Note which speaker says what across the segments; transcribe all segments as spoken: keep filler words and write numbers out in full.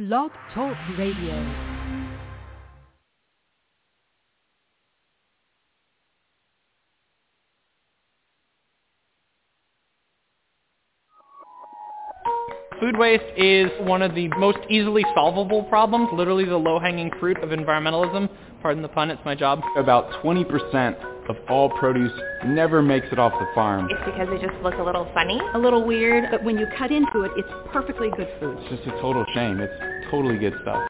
Speaker 1: Blog Talk Radio.
Speaker 2: Food waste is one of the most easily solvable problems, literally the low-hanging fruit of environmentalism. Pardon the pun, it's my job.
Speaker 3: About twenty percent of all produce never makes it off the farm.
Speaker 4: It's because they just look a little funny.
Speaker 1: A little weird, but when you cut into it, it's perfectly good food.
Speaker 3: It's just a total shame. It's totally good stuff.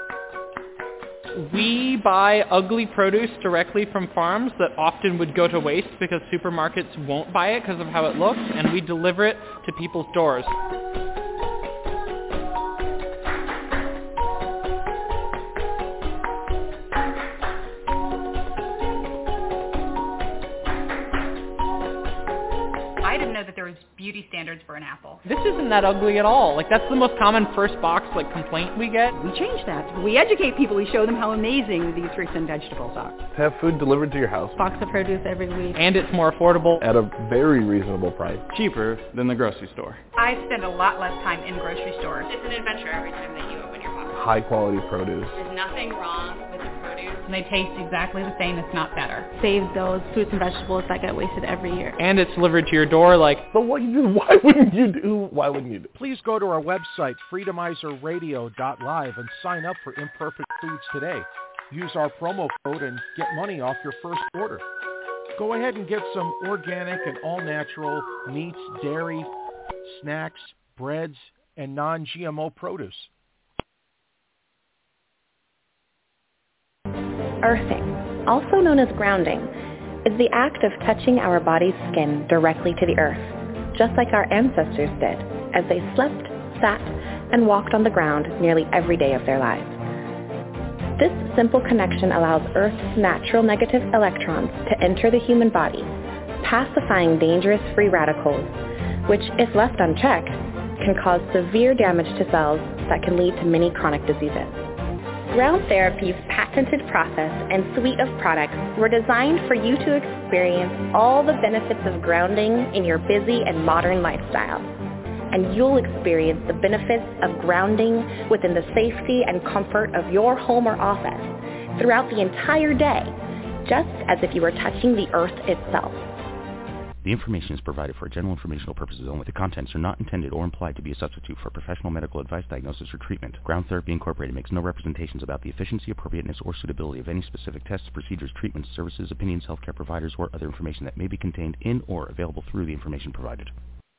Speaker 2: We buy ugly produce directly from farms that often would go to waste because supermarkets won't buy it because of how it looks, and we deliver it to people's doors.
Speaker 5: Beauty standards for an apple.
Speaker 2: This isn't that ugly at all. Like, that's the most common first box like complaint we get.
Speaker 1: We change that. We educate people. We show them how amazing these fruits and vegetables are.
Speaker 6: Have food delivered to your house.
Speaker 1: Box of produce every week.
Speaker 2: And it's more affordable.
Speaker 6: At a very reasonable price.
Speaker 3: Cheaper than the grocery store.
Speaker 5: I spend a lot less time in grocery stores.
Speaker 7: It's an adventure every time that you open your box.
Speaker 6: High quality produce.
Speaker 7: There's nothing wrong with the produce.
Speaker 5: And they taste exactly the same, if not better.
Speaker 8: Save those fruits and vegetables that get wasted every year.
Speaker 2: And it's delivered to your door like...
Speaker 6: But what, why wouldn't you do? Why wouldn't you do?
Speaker 9: Please go to our website, freedomizer radio dot live, and sign up for Imperfect Foods today. Use our promo code and get money off your first order. Go ahead and get some organic and all-natural meats, dairy, snacks, breads, and non-G M O produce.
Speaker 10: Earthing, also known as grounding, is the act of touching our body's skin directly to the earth, just like our ancestors did as they slept, sat, and walked on the ground nearly every day of their lives. This simple connection allows Earth's natural negative electrons to enter the human body, pacifying dangerous free radicals, which, if left unchecked, can cause severe damage to cells that can lead to many chronic diseases. Ground Therapy's patented process and suite of products were designed for you to experience all the benefits of grounding in your busy and modern lifestyle. And you'll experience the benefits of grounding within the safety and comfort of your home or office throughout the entire day, just as if you were touching the earth itself.
Speaker 11: The information is provided for general informational purposes only. The contents are not intended or implied to be a substitute for professional medical advice, diagnosis, or treatment. Ground Therapy Incorporated makes no representations about the efficiency, appropriateness, or suitability of any specific tests, procedures, treatments, services, opinions, healthcare providers, or other information that may be contained in or available through the information provided.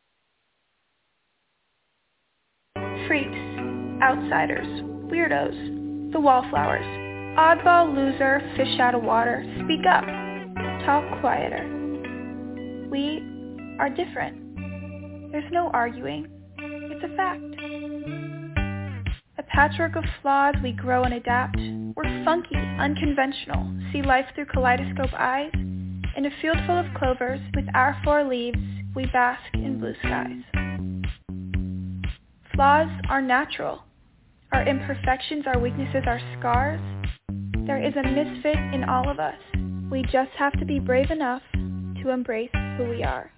Speaker 12: Freaks, outsiders, weirdos, the wallflowers, oddball loser, fish out of water, speak up, talk quieter. We are different. There's no arguing. It's a fact. A patchwork of flaws, we grow and adapt. We're funky, unconventional, see life through kaleidoscope eyes. In a field full of clovers, with our four leaves, we bask in blue skies. Flaws are natural. Our imperfections, our weaknesses, our scars. There is a misfit in all of us. We just have to be brave enough to embrace who we are.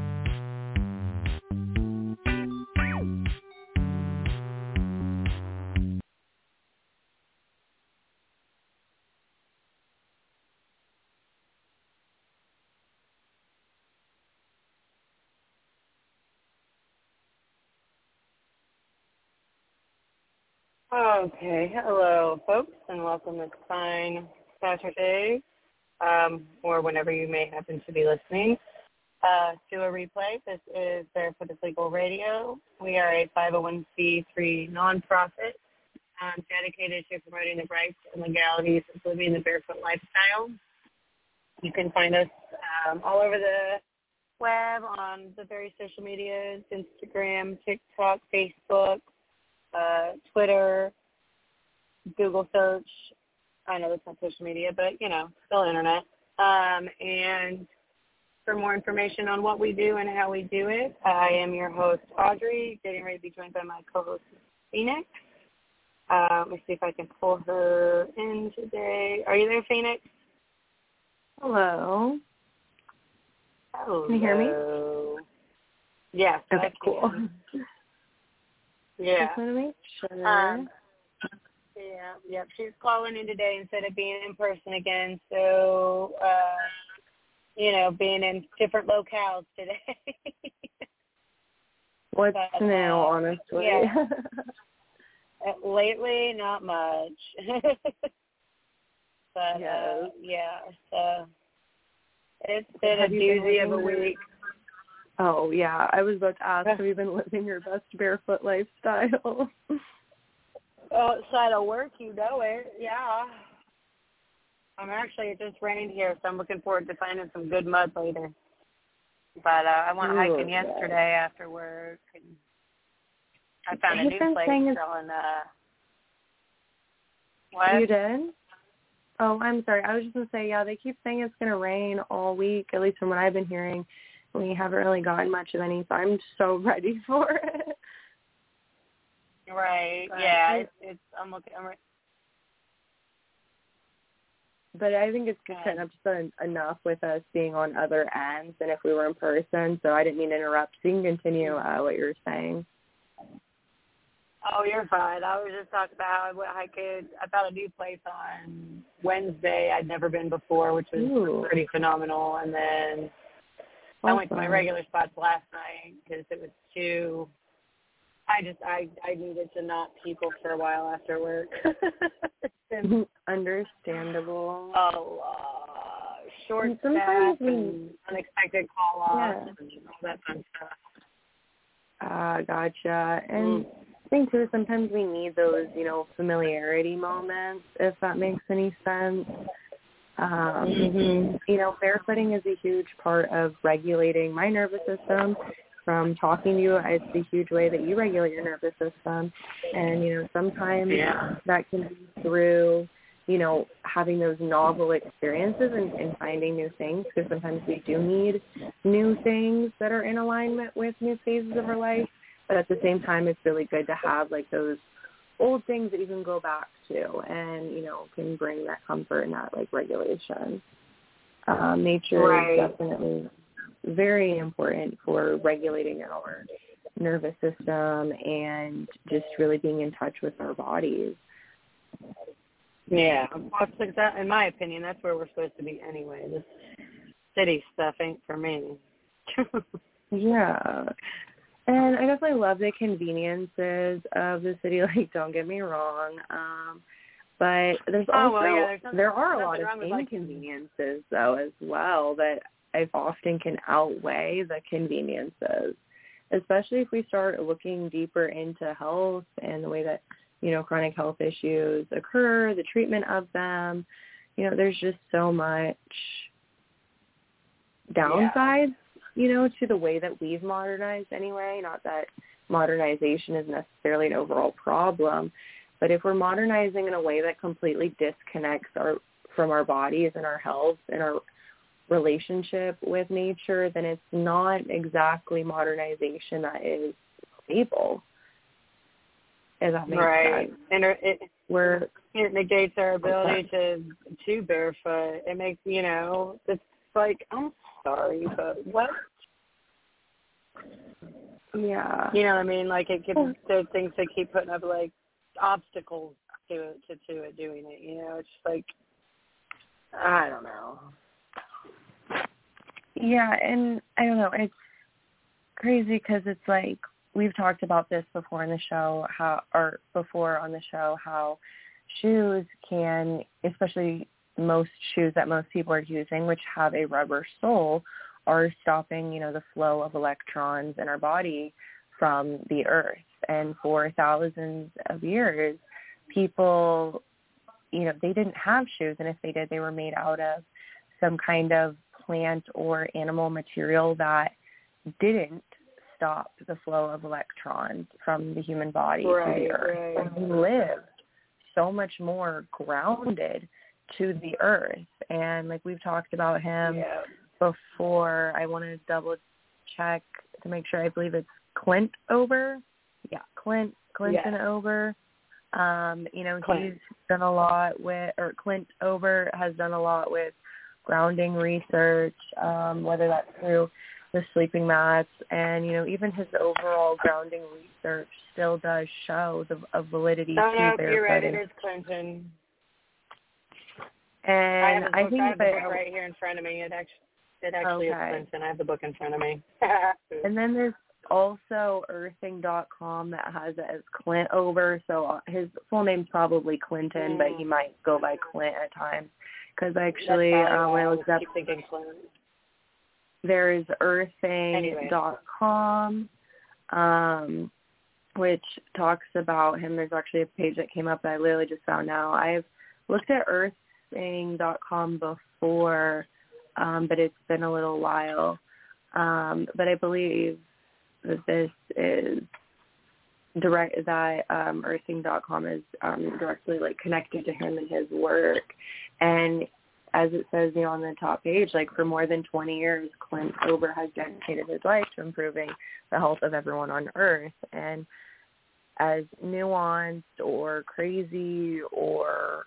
Speaker 13: Okay, hello folks, and welcome this fine Saturday, um, or whenever you may happen to be listening uh, to a replay. This is Barefoot is Legal Radio. We are a five oh one c three nonprofit um, dedicated to promoting the rights and legalities of living the barefoot lifestyle. You can find us um, all over the web on the various social medias, Instagram, TikTok, Facebook, Uh, Twitter, Google search. I know that's not social media, but, you know, still internet. Um, and for more information on what we do and how we do it, I am your host, Audrey, getting ready to be joined by my co-host, Phoenix. Uh, let me see if I can pull her in today. Are you there, Phoenix?
Speaker 10: Hello.
Speaker 13: Hello.
Speaker 10: Can you hear me?
Speaker 13: Yes.
Speaker 10: Okay, cool.
Speaker 13: Yeah.
Speaker 10: Just want to make sure.
Speaker 13: Um, yeah, yep. She's calling in today instead of being in person again. So, uh, you know, being in different locales today.
Speaker 14: What's
Speaker 13: but,
Speaker 14: new,
Speaker 13: uh,
Speaker 14: honestly?
Speaker 13: Yeah. uh, lately, not much. but,
Speaker 14: yes.
Speaker 13: uh, yeah, so it's been
Speaker 14: have
Speaker 13: a
Speaker 14: you
Speaker 13: doozy
Speaker 14: been
Speaker 13: of a week.
Speaker 14: Oh, yeah. I was about to ask, have you been living your best barefoot lifestyle?
Speaker 13: Outside of work, you know it, yeah. I'm actually, it just rained here, so I'm looking forward to finding some good mud later. But uh, I went hiking
Speaker 14: Ooh,
Speaker 13: yesterday yeah. after work, and I found a
Speaker 14: He's
Speaker 13: new
Speaker 14: been
Speaker 13: place
Speaker 14: saying
Speaker 13: selling, uh, what?
Speaker 14: You did? Oh, I'm sorry. I was just going to say, yeah, they keep saying it's going to rain all week, at least from what I've been hearing. We haven't really gotten much of any, so I'm so ready for it.
Speaker 13: Right,
Speaker 14: but
Speaker 13: yeah,
Speaker 14: I,
Speaker 13: it's, it's, I'm looking, I'm re-
Speaker 14: But I think it's kind of just en- enough with us being on other ends than if we were in person, so I didn't mean to interrupt. So you can continue uh, what you were saying.
Speaker 13: Oh, you're fine. I was just talking about how I, went hiking. I found a new place on Wednesday I'd never been before, which was
Speaker 14: Ooh.
Speaker 13: pretty phenomenal. And then awesome. I went to my regular spots last night because it was too, I just, I, I needed to not people for a while after work.
Speaker 14: been, Understandable.
Speaker 13: Oh, uh, short
Speaker 14: and
Speaker 13: staff
Speaker 14: we,
Speaker 13: and unexpected call-offs
Speaker 14: yeah.
Speaker 13: and all that fun stuff.
Speaker 14: Ah, uh, gotcha. And mm. I think, too, sometimes we need those, you know, familiarity moments, if that makes any sense. Um,
Speaker 13: mm-hmm.
Speaker 14: You know, barefooting is a huge part of regulating my nervous system. From talking to you, it's a huge way that you regulate your nervous system. And, you know, sometimes
Speaker 13: yeah.
Speaker 14: that can be through, you know, having those novel experiences and, and finding new things, because sometimes we do need new things that are in alignment with new phases of our life. But at the same time, it's really good to have, like, those old things that you can go back to and, you know, can bring that comfort and that, like, regulation. Um, nature
Speaker 13: right.
Speaker 14: is definitely very important for regulating our nervous system and just really being in touch with our bodies.
Speaker 13: Yeah, in my opinion, that's where we're supposed to be anyway. This city stuff ain't for me.
Speaker 14: Yeah. And I definitely love the conveniences of the city. Like, don't get me wrong. Um, but there's
Speaker 13: oh,
Speaker 14: also,
Speaker 13: well, yeah, there's nothing,
Speaker 14: there are a
Speaker 13: lot
Speaker 14: lot of
Speaker 13: like,
Speaker 14: inconveniences, though, as well, that I often can outweigh the conveniences, especially if we start looking deeper into health and the way that, you know, chronic health issues occur, the treatment of them. You know, there's just so much downsides, yeah. you know, to the way that we've modernized anyway. Not that modernization is necessarily an overall problem, but if we're modernizing in a way that completely disconnects our from our bodies and our health and our relationship with nature, then it's not exactly modernization that is stable. If that makes
Speaker 13: right.
Speaker 14: sense.
Speaker 13: And it,
Speaker 14: Where
Speaker 13: it negates our ability to to barefoot. It makes, you know, it's like, I'm sorry, but what?
Speaker 14: Yeah.
Speaker 13: You know what I mean? Like, it can, there's things they keep putting up, like, obstacles to it, to, to it doing it, you know? It's like, I don't know.
Speaker 14: Yeah, and I don't know, it's crazy because it's like, we've talked about this before in the show, how, or before on the show, how shoes can, especially most shoes that most people are using, which have a rubber sole, are stopping, you know, the flow of electrons in our body from the earth. And for thousands of years, people, you know, they didn't have shoes, and if they did, they were made out of some kind of plant or animal material that didn't stop the flow of electrons from the human body
Speaker 13: right,
Speaker 14: to the earth.
Speaker 13: Right.
Speaker 14: And we lived so much more grounded to the earth. And like we've talked about him
Speaker 13: yeah.
Speaker 14: before, I want to double check to make sure. I believe it's Clint Ober. Yeah, Clint, Clinton
Speaker 13: yeah.
Speaker 14: Ober. Um, you know,
Speaker 13: Clint.
Speaker 14: he's done a lot with, or Clint Ober has done a lot with grounding research, um, whether that's through the sleeping mats, and, you know, even his overall grounding research still does show the a validity
Speaker 13: no,
Speaker 14: to
Speaker 13: no,
Speaker 14: barefooting.
Speaker 13: you're right, it is Clinton.
Speaker 14: And
Speaker 13: I have, a book,
Speaker 14: I think
Speaker 13: I have the
Speaker 14: that,
Speaker 13: book right here in front of me. It actually, it actually
Speaker 14: okay.
Speaker 13: is Clinton. I have the book in front of me.
Speaker 14: And then there's also earthing dot com that has it as Clint over, so his full name's probably Clinton, mm. but he might go by Clint at times. Because actually, uh, when I looked up,
Speaker 13: thinking Clint.
Speaker 14: there is earthing dot com, anyway. um, which talks about him. There's actually a page that came up that I literally just found now. I've looked at earthing dot com before, um, but it's been a little while. Um, but I believe that this is direct, that um, earthing dot com is um, directly like connected to him and his work. And as it says, you know, on the top page, like for more than twenty years, Clint Ober has dedicated his life to improving the health of everyone on Earth. And as nuanced or crazy or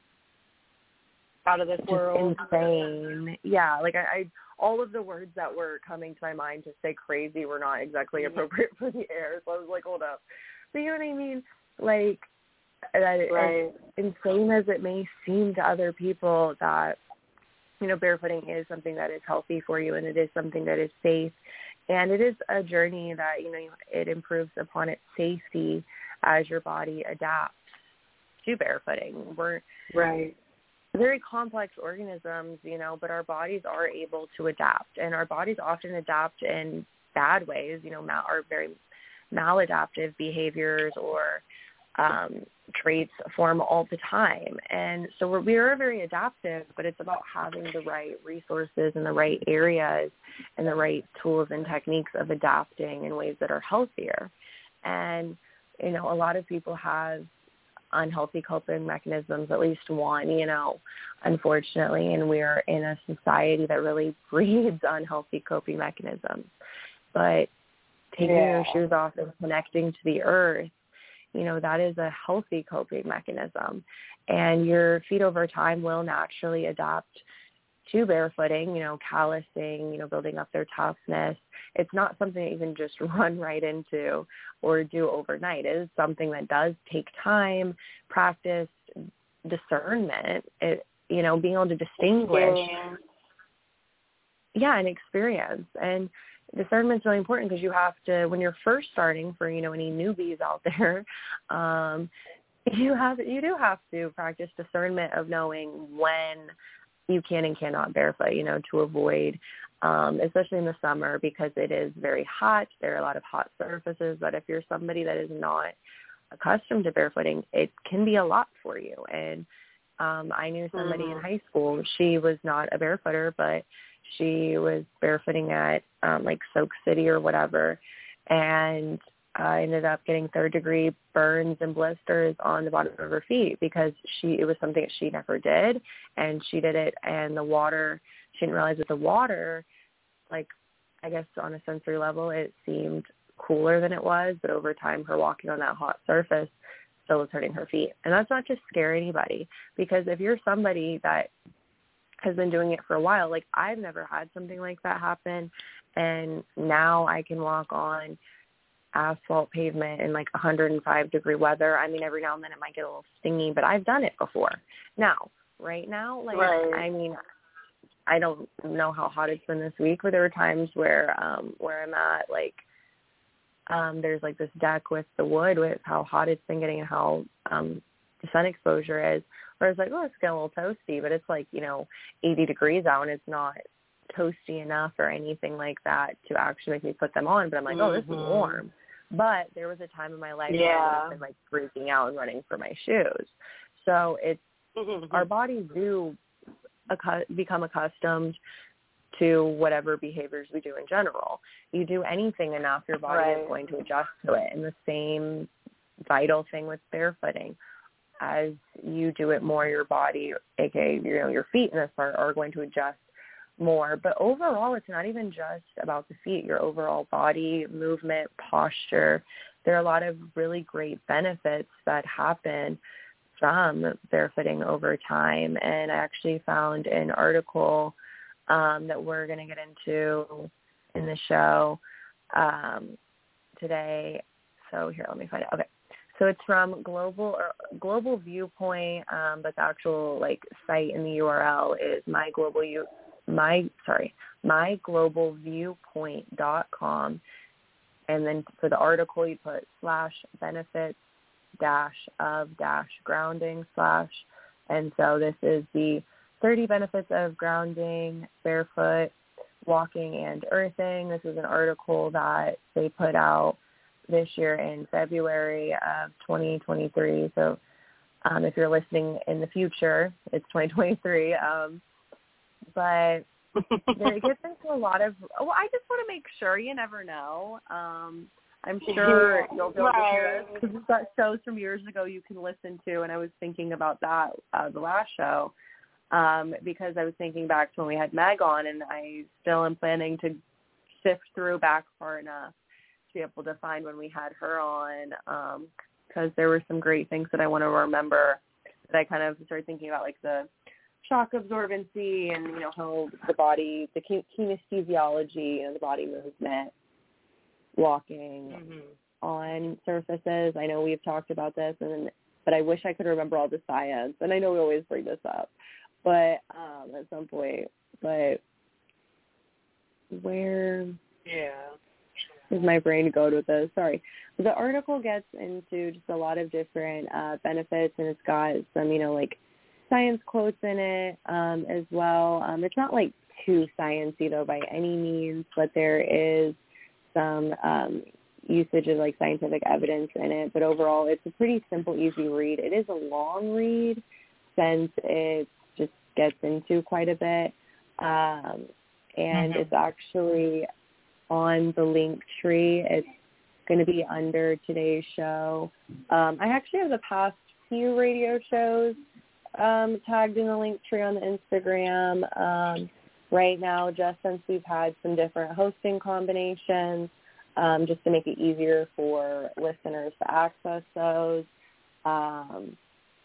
Speaker 13: out of this world,
Speaker 14: insane, yeah, like I, I, all of the words that were coming to my mind to say crazy were not exactly
Speaker 13: mm-hmm.
Speaker 14: appropriate for the air. So I was like, hold up. But you know what I mean? Like, that
Speaker 13: right.
Speaker 14: as insane as it may seem to other people, that, you know, barefooting is something that is healthy for you, and it is something that is safe, and it is a journey that, you know, it improves upon its safety as your body adapts to barefooting. We're
Speaker 13: right.
Speaker 14: very complex organisms, you know, but our bodies are able to adapt, and our bodies often adapt in bad ways, you know, mal- are very maladaptive behaviors or um, traits form all the time. And so we're, we are very adaptive, but it's about having the right resources and the right areas and the right tools and techniques of adapting in ways that are healthier. And, you know, a lot of people have unhealthy coping mechanisms, at least one, you know, unfortunately, and we're in a society that really breeds unhealthy coping mechanisms. But taking
Speaker 13: yeah.
Speaker 14: your shoes off and connecting to the earth, you know, that is a healthy coping mechanism. And your feet over time will naturally adapt to barefooting, you know, callousing, you know, building up their toughness. It's not something that you can just run right into or do overnight. It is something that does take time, practice, discernment, it, you know, being able to distinguish.
Speaker 13: Yeah,
Speaker 14: yeah and experience. And discernment is really important because you have to, when you're first starting, for, you know, any newbies out there, um, you have, you do have to practice discernment of knowing when you can and cannot barefoot, you know, to avoid, um, especially in the summer, because it is very hot. There are a lot of hot surfaces, but if you're somebody that is not accustomed to barefooting, it can be a lot for you. And um, I knew somebody mm-hmm. in high school. She was not a barefooter, but she was barefooting at um, like Soak City or whatever, and I uh, ended up getting third degree burns and blisters on the bottom of her feet because she it was something that she never did, and she did it, and the water, she didn't realize that the water, like, I guess on a sensory level, it seemed cooler than it was, but over time her walking on that hot surface still was hurting her feet. And that's not to scare anybody, because if you're somebody that has been doing it for a while, like I've never had something like that happen, and now I can walk on asphalt pavement in like one hundred five degree weather. I mean, every now and then it might get a little stingy, but I've done it before. Now, right now, like,
Speaker 13: right.
Speaker 14: I mean, I don't know how hot it's been this week, but there were times where, um, where I'm at, like, um, there's like this deck with the wood with how hot it's been getting and how, um, the sun exposure is, where it's like, oh, it's getting a little toasty, but it's like, you know, eighty degrees out and it's not toasty enough or anything like that to actually make me put them on. But I'm like, mm-hmm. oh, this is warm. But there was a time in my life
Speaker 13: yeah.
Speaker 14: where I would have been like freaking out and running for my shoes. So it's,
Speaker 13: mm-hmm.
Speaker 14: our bodies do accu- become accustomed to whatever behaviors we do in general. You do anything enough, your body
Speaker 13: right.
Speaker 14: is going to adjust to it. And the same vital thing with barefooting. As you do it more, your body, aka, you know, your feet in this part, are going to adjust more. But overall, it's not even just about the feet, your overall body, movement, posture. There are a lot of really great benefits that happen from barefooting over time. And I actually found an article um, that we're going to get into in the show um, today. So here, let me find it. Okay. So it's from Global or Global Viewpoint, um, but the actual like site in the U R L is my global u my sorry my global viewpoint dot com, and then for the article you put slash benefits dash of dash grounding slash, and so this is the thirty benefits of grounding, barefoot, walking, and earthing. This is an article that they put out this year in February of twenty twenty-three. So um, if you're listening in the future, it's twenty twenty-three. Um, but it gets into a lot of, well, I just want to make sure, you never know. Um, I'm sure you'll be able to hear this because we've got shows from years ago you can listen to, and I was thinking about that uh, the last show um, because I was thinking back to when we had Meg on, and I still am planning to sift through back far enough be able to find when we had her on, because um, there were some great things that I want to remember that I kind of started thinking about, like the shock absorbency and, you know, how the body, the kinesthesiology, you know, the body movement, walking mm-hmm. on surfaces. I know we've talked about this, and but I wish I could remember all the science, and I know we always bring this up, but um, at some point, but where...
Speaker 13: Yeah.
Speaker 14: Is my brain go with this? Sorry. The article gets into just a lot of different uh, benefits, and it's got some, you know, like science quotes in it um, as well. Um, it's not like too sciencey though by any means, but there is some um, usage of like scientific evidence in it. But overall, it's a pretty simple, easy read. It is a long read since it just gets into quite a bit, um, and mm-hmm. it's actually on the link tree. It's going to be under today's show. Um, I actually have the past few radio shows um, tagged in the link tree on the Instagram um, right now, just since we've had some different hosting combinations, um, just to make it easier for listeners to access those. Um,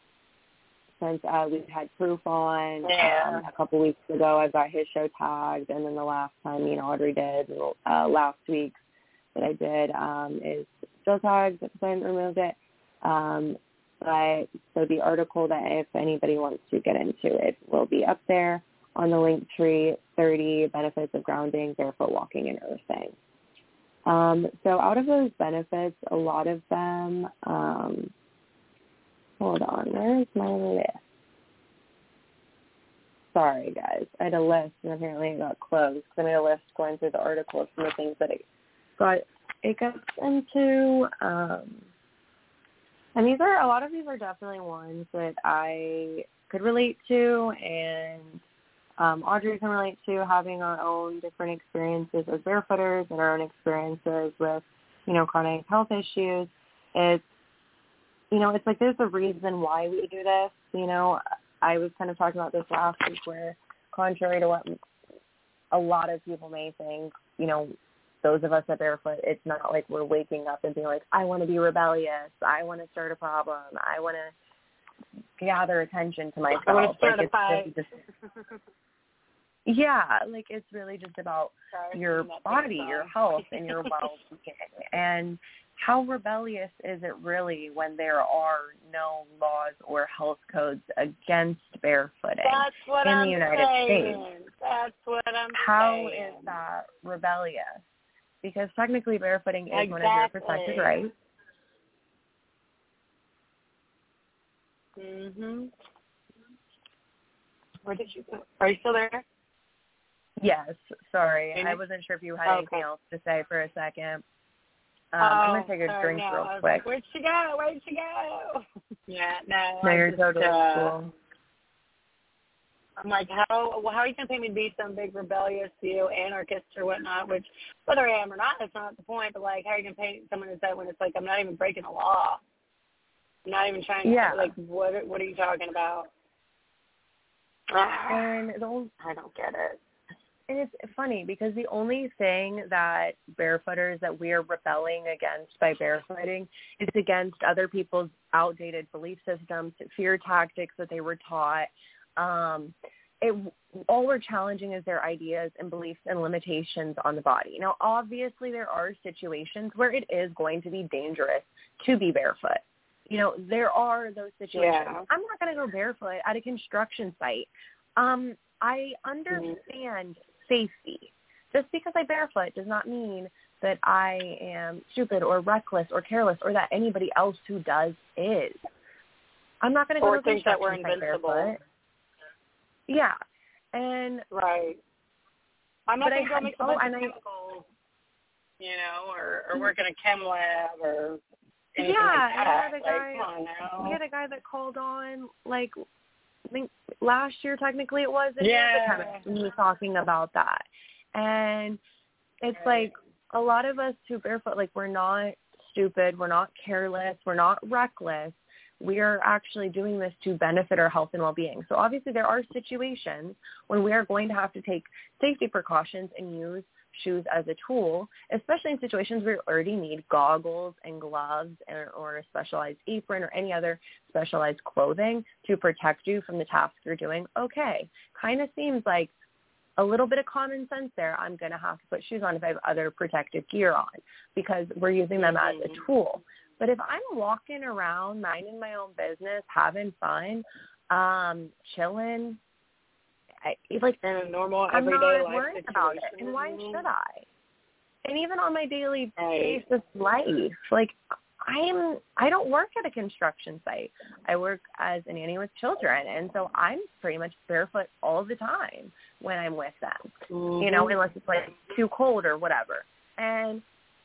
Speaker 14: since uh, we've had Proof on
Speaker 13: yeah.
Speaker 14: um, a couple weeks ago, I've got his show tagged, and then the last time, you know, Audrey did, uh, last week that I did um, is still tagged, but I haven't removed it. Um, but so the article that if anybody wants to get into it will be up there on the link tree, thirty benefits of grounding, barefoot walking, and earthing. Um, so out of those benefits, a lot of them, um, hold on, where's my list? Sorry, guys. I had a list, and apparently it got closed. I made a list going through the articles from the things that it got it gets into. Um, and these are, a lot of these are definitely ones that I could relate to, and um, Audrey can relate to, having our own different experiences as barefooters and our own experiences with, you know, chronic health issues. It's, you know, it's like there's a reason why we do this. You know, I was kind of talking about this last week where, contrary to what a lot of people may think, you know, those of us at Barefoot, it's not like we're waking up and being like, I want to be rebellious. I want to start a problem. I want to gather attention to myself.
Speaker 13: I want to start
Speaker 14: like,
Speaker 13: a fight.
Speaker 14: Just, yeah, like it's really just about Sorry, your body, your health, and your well-being. And how rebellious is it really when there are no laws or health codes against barefooting
Speaker 13: That's what
Speaker 14: in
Speaker 13: I'm
Speaker 14: the United
Speaker 13: saying.
Speaker 14: States?
Speaker 13: That's what I'm
Speaker 14: How
Speaker 13: saying.
Speaker 14: How is that rebellious? Because technically barefooting is
Speaker 13: exactly.
Speaker 14: one of your protected rights.
Speaker 13: Mhm. Where did you go? Are you still there?
Speaker 14: Yes. Sorry.
Speaker 13: Maybe?
Speaker 14: I wasn't sure if you had
Speaker 13: okay.
Speaker 14: anything else to say for a second. Um,
Speaker 13: oh,
Speaker 14: I'm going to take a
Speaker 13: sorry,
Speaker 14: drink
Speaker 13: no,
Speaker 14: real
Speaker 13: I was
Speaker 14: quick.
Speaker 13: Like, Where'd she go? Where'd she go? yeah, no.
Speaker 14: No,
Speaker 13: I
Speaker 14: you're
Speaker 13: just,
Speaker 14: totally
Speaker 13: uh,
Speaker 14: cool.
Speaker 13: I'm like, how well, how are you going to pay me to be some big rebellious, you know, anarchist or whatnot, which whether I am or not, that's not the point, but, like, how are you going to pay someone to say when it's like I'm not even breaking the law? I'm not even trying to,
Speaker 14: yeah.
Speaker 13: like, what What are you talking about?
Speaker 14: And the only,
Speaker 13: I don't get it.
Speaker 14: And it's funny because the only thing that barefooters that we are rebelling against by barefooting is against other people's outdated belief systems, fear tactics that they were taught, um, it, all we're challenging is their ideas and beliefs and limitations on the body. Now, obviously, there are situations where it is going to be dangerous to be barefoot. You know, there are those situations.
Speaker 13: Yeah.
Speaker 14: I'm not going to go barefoot at a construction site. Um, I understand mm-hmm. safety. Just because I barefoot does not mean that I am stupid or reckless or careless or that anybody else who does is. I'm not going to go to a
Speaker 13: think that we're
Speaker 14: construction site
Speaker 13: invincible.
Speaker 14: barefoot. Yeah. And
Speaker 13: right. I'm not going to go make a bunch
Speaker 14: oh,
Speaker 13: of chemicals, you know, or, or work in a chem lab or anything
Speaker 14: yeah,
Speaker 13: like that.
Speaker 14: and we had a
Speaker 13: like,
Speaker 14: guy,
Speaker 13: come on now.
Speaker 14: we had a guy that called on, like, I think last year technically it was, and
Speaker 13: yeah.
Speaker 14: he was talking about that. And it's right. like a lot of us who barefoot, like, we're not stupid, we're not careless, we're not reckless. We are actually doing this to benefit our health and well-being. So obviously there are situations when we are going to have to take safety precautions and use shoes as a tool, especially in situations where you already need goggles and gloves or, or a specialized apron or any other specialized clothing to protect you from the task you're doing. Okay, kind of seems like a little bit of common sense there. I'm going to have to put shoes on if I have other protective gear on because we're using them as a tool. But if I'm walking around, minding my own business, having fun, um, chilling, I, like
Speaker 13: in a normal
Speaker 14: I'm
Speaker 13: everyday
Speaker 14: not
Speaker 13: life
Speaker 14: worried
Speaker 13: situation.
Speaker 14: about it. And why should I? And even on my daily
Speaker 13: right.
Speaker 14: basis life, like I'm, I don't work at a construction site. I work as a nanny with children, and so I'm pretty much barefoot all the time when I'm with them. Mm-hmm. You know, unless it's like too cold or whatever. And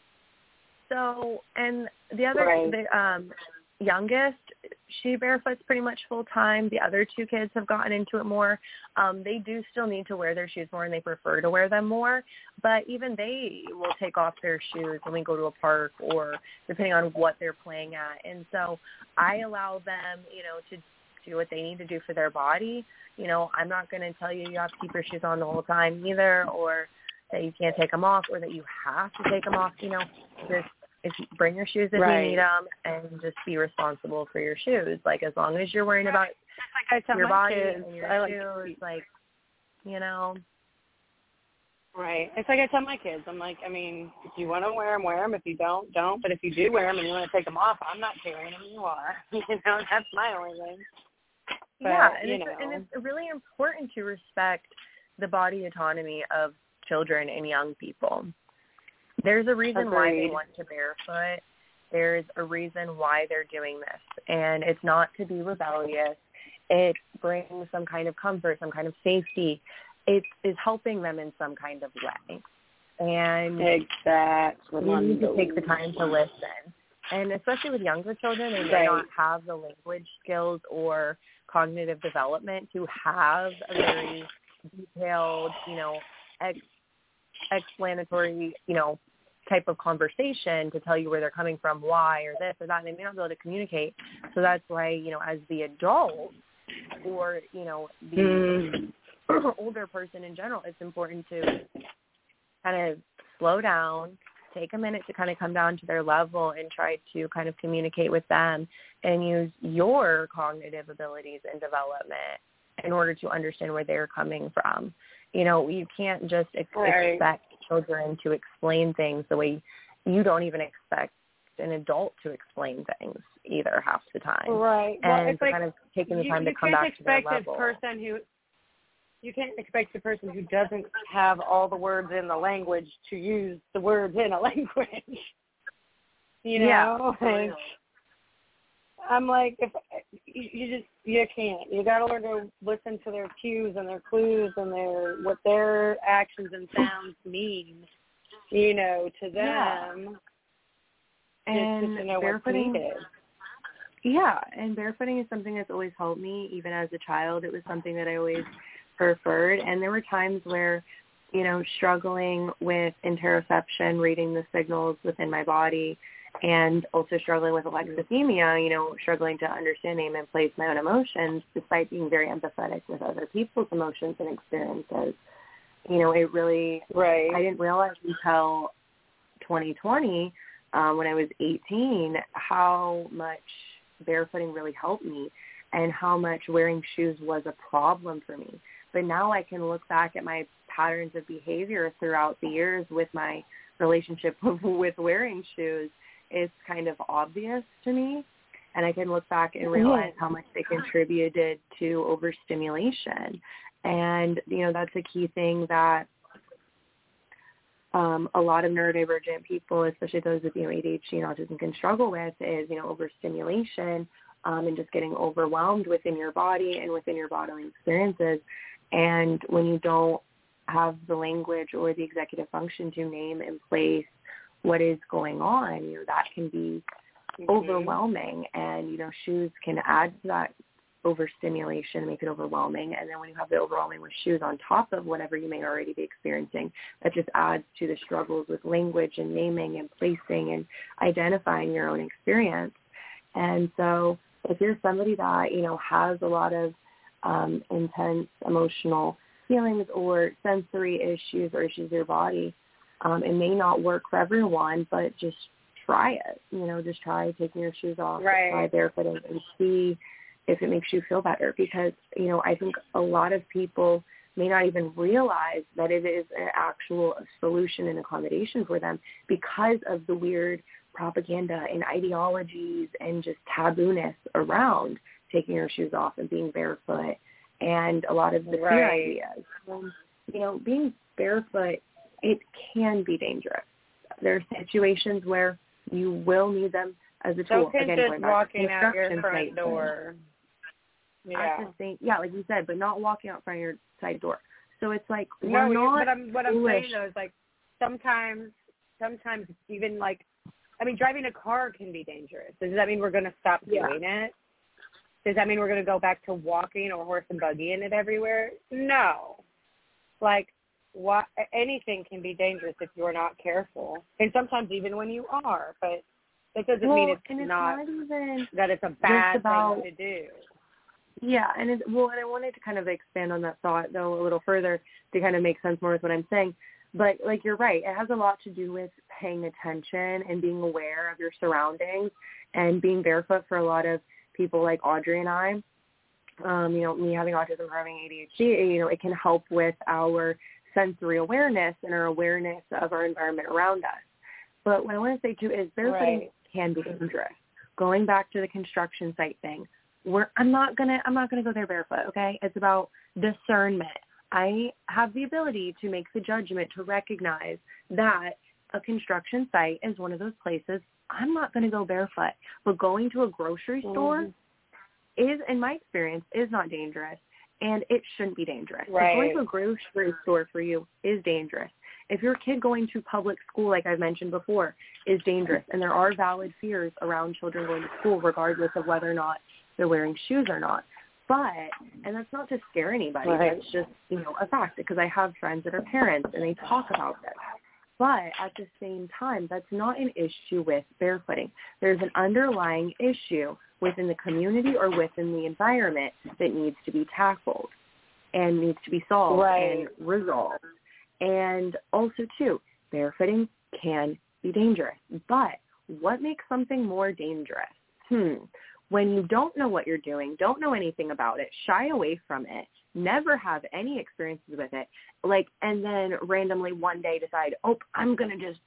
Speaker 14: so, and the other,
Speaker 13: right.
Speaker 14: the um, youngest, she barefoots pretty much full time. The other two kids have gotten into it more. Um, they do still need to wear their shoes more, and they prefer to wear them more. But even they will take off their shoes when we go to a park, or depending on what they're playing at. And so, I allow them, you know, to do what they need to do for their body. You know, I'm not going to tell you you have to keep your shoes on the whole time either, or that you can't take them off, or that you have to take them off. You know, just if you bring your shoes if
Speaker 13: right.
Speaker 14: you need them, and just be responsible for your shoes. Like, as long as you're worrying about
Speaker 13: like I tell
Speaker 14: your
Speaker 13: my
Speaker 14: body
Speaker 13: kids,
Speaker 14: and your
Speaker 13: I like
Speaker 14: shoes, like, you know.
Speaker 13: Right. It's like I tell my kids, I'm like, I mean, if you want to wear them, wear them. If you don't, don't. But if you do wear them and you want to take them off, I'm not carrying them. You are. You know, that's my only thing. But,
Speaker 14: yeah, and
Speaker 13: you
Speaker 14: it's,
Speaker 13: know.
Speaker 14: and it's really important to respect the body autonomy of children and young people. There's a reason
Speaker 13: Agreed.
Speaker 14: why they want to barefoot. There's a reason why they're doing this. And it's not to be rebellious. It brings some kind of comfort, some kind of safety. It is helping them in some kind of way. And
Speaker 13: exactly.
Speaker 14: we need to take the time to listen. And especially with younger children, they may
Speaker 13: right.
Speaker 14: not have the language skills or cognitive development to have a very detailed, you know, ex- explanatory, you know, type of conversation to tell you where they're coming from, why, or this or that. And they may not be able to communicate. So that's why, you know, as the adult or, you know, the mm. older person in general, it's important to kind of slow down, take a minute to kind of come down to their level and try to kind of communicate with them and use your cognitive abilities and development in order to understand where they're coming from. You know, you can't just ex-
Speaker 13: right.
Speaker 14: expect children to explain things the way you don't even expect an adult to explain things either half the time.
Speaker 13: Right.
Speaker 14: And
Speaker 13: well, it's
Speaker 14: so
Speaker 13: like,
Speaker 14: kind of taking the
Speaker 13: you,
Speaker 14: time
Speaker 13: you
Speaker 14: to come back to their
Speaker 13: can't expect
Speaker 14: level.
Speaker 13: this person who You can't expect the person who doesn't have all the words in the language to use the words in a language. You know?
Speaker 14: Yeah.
Speaker 13: Like, I'm like, if you just you can't. You got to learn to listen to their cues and their clues and their what their actions and sounds mean. You know, to them.
Speaker 14: Yeah. And
Speaker 13: just to know what's
Speaker 14: barefooting,
Speaker 13: needed.
Speaker 14: Yeah, and barefooting is something that's always helped me. Even as a child, it was something that I always preferred. And there were times where, you know, struggling with interoception, reading the signals within my body, and also struggling with alexithymia, you know, struggling to understand, name, and place my own emotions, despite being very empathetic with other people's emotions and experiences. You know, it really,
Speaker 13: right.
Speaker 14: I didn't realize until twenty twenty, um, when I was eighteen, how much barefooting really helped me. and how much wearing shoes was a problem for me. But now I can look back at my patterns of behavior throughout the years with my relationship with wearing shoes. It's kind of obvious to me. And I can look back and realize how much they contributed to overstimulation. And, you know, that's a key thing that um, a lot of neurodivergent people, especially those with, you know, A D H D and autism, can struggle with is, you know, overstimulation um, and just getting overwhelmed within your body and within your bodily experiences. And when you don't have the language or the executive function to name and place what is going on, you know, that can be mm-hmm. overwhelming. And, you know, shoes can add to that overstimulation and make it overwhelming. And then when you have the overwhelming with shoes on top of whatever you may already be experiencing, that just adds to the struggles with language and naming and placing and identifying your own experience. And so if you're somebody that, you know, has a lot of um, intense emotional feelings or sensory issues or issues with your body, um, it may not work for everyone, but just try it. You know, just try taking your shoes off,
Speaker 13: right.
Speaker 14: try barefooting, and see if it makes you feel better. Because, you know, I think a lot of people may not even realize that it is an actual solution and accommodation for them because of the weird propaganda and ideologies and just tabooness around taking your shoes off and being barefoot and a lot of the
Speaker 13: right.
Speaker 14: fear ideas. Um, you know, being barefoot, it can be dangerous. There are situations where you will need them as a tool.
Speaker 13: So
Speaker 14: Again,
Speaker 13: just walking out your front
Speaker 14: site,
Speaker 13: door.
Speaker 14: Yeah. Saying, yeah, like you said, but not walking out front of your side door. So it's like,
Speaker 13: no,
Speaker 14: we're not
Speaker 13: but I'm, what I'm
Speaker 14: foolish.
Speaker 13: saying, though, is like sometimes, sometimes even like, I mean, driving a car can be dangerous. Does that mean we're going to stop
Speaker 14: yeah.
Speaker 13: doing it? Does that mean we're going to go back to walking or horse and buggy in it everywhere? No. Like, what, anything can be dangerous if you're not careful. And sometimes even when you are. But that doesn't
Speaker 14: well,
Speaker 13: mean it's,
Speaker 14: it's
Speaker 13: not,
Speaker 14: not even
Speaker 13: that it's a bad
Speaker 14: about,
Speaker 13: thing to do.
Speaker 14: Yeah, and it, well, and I wanted to kind of expand on that thought, though, a little further to kind of make sense more with what I'm saying. But, like, you're right. It has a lot to do with paying attention and being aware of your surroundings and being barefoot for a lot of people like Audrey and I. Um, you know, me having autism or having A D H D, you know, it can help with our sensory awareness and our awareness of our environment around us. But what I want to say, too, is barefooting
Speaker 13: right.
Speaker 14: can be dangerous. Going back to the construction site thing, we're, I'm not going to I'm not gonna go there barefoot, okay? It's about discernment. I have the ability to make the judgment to recognize that a construction site is one of those places I'm not going to go barefoot. But going to a grocery store mm-hmm. is, in my experience, is not dangerous, and it shouldn't be dangerous.
Speaker 13: Right.
Speaker 14: If going to a grocery store for you is dangerous. If your kid going to public school, like I've mentioned before, is dangerous, and there are valid fears around children going to school regardless of whether or not they're wearing shoes or not. But, and that's not to scare anybody,
Speaker 13: right.
Speaker 14: that's just, you know, a fact, because I have friends that are parents and they talk about this. But at the same time, that's not an issue with barefooting. There's an underlying issue within the community or within the environment that needs to be tackled and needs to be solved
Speaker 13: right.
Speaker 14: and resolved. And also, too, barefooting can be dangerous. But what makes something more dangerous? Hmm. When you don't know what you're doing, don't know anything about it, shy away from it, never have any experiences with it, like, and then randomly one day decide, oh, I'm going to just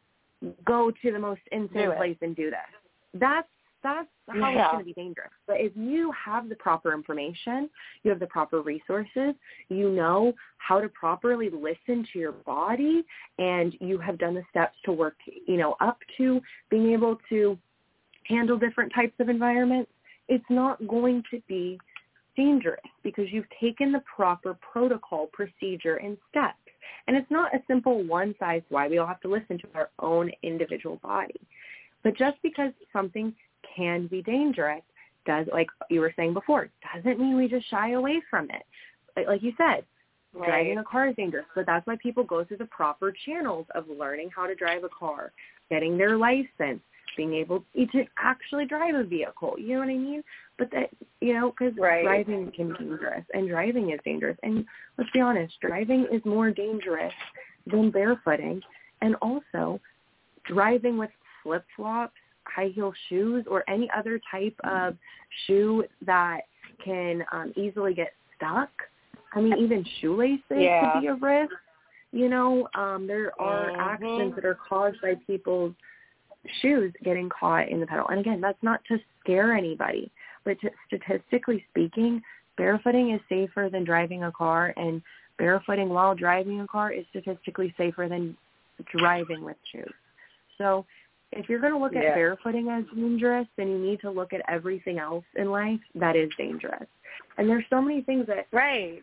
Speaker 14: go to the most insane place and do this. That's, that's how
Speaker 13: yeah.
Speaker 14: it's going to be dangerous. But if you have the proper information, you have the proper resources, you know how to properly listen to your body, and you have done the steps to work, you know, up to being able to handle different types of environments, it's not going to be dangerous because you've taken the proper protocol, procedure, and steps. And it's not a simple one-size-why. We all have to listen to our own individual body. But just because something can be dangerous, does, like you were saying before, doesn't mean we just shy away from it. Like, like you said, right. driving a car is dangerous, but that's why people go through the proper channels of learning how to drive a car, getting their license, being able to actually drive a vehicle, you know what I mean? But that, you know, because
Speaker 13: right.
Speaker 14: driving can be dangerous, and driving is dangerous. And let's be honest, driving is more dangerous than barefooting. And also, driving with flip-flops, high heel shoes, or any other type of shoe that can um, easily get stuck. I mean, even shoelaces
Speaker 13: yeah.
Speaker 14: could be a risk. You know, um, there are
Speaker 13: mm-hmm.
Speaker 14: accidents that are caused by people's shoes getting caught in the pedal. And again, that's not to scare anybody, but to, statistically speaking, barefooting is safer than driving a car, and barefooting while driving a car is statistically safer than driving with shoes. So if you're going to look
Speaker 13: yeah.
Speaker 14: at barefooting as dangerous, then you need to look at everything else in life that is dangerous. And there's so many things that
Speaker 13: right.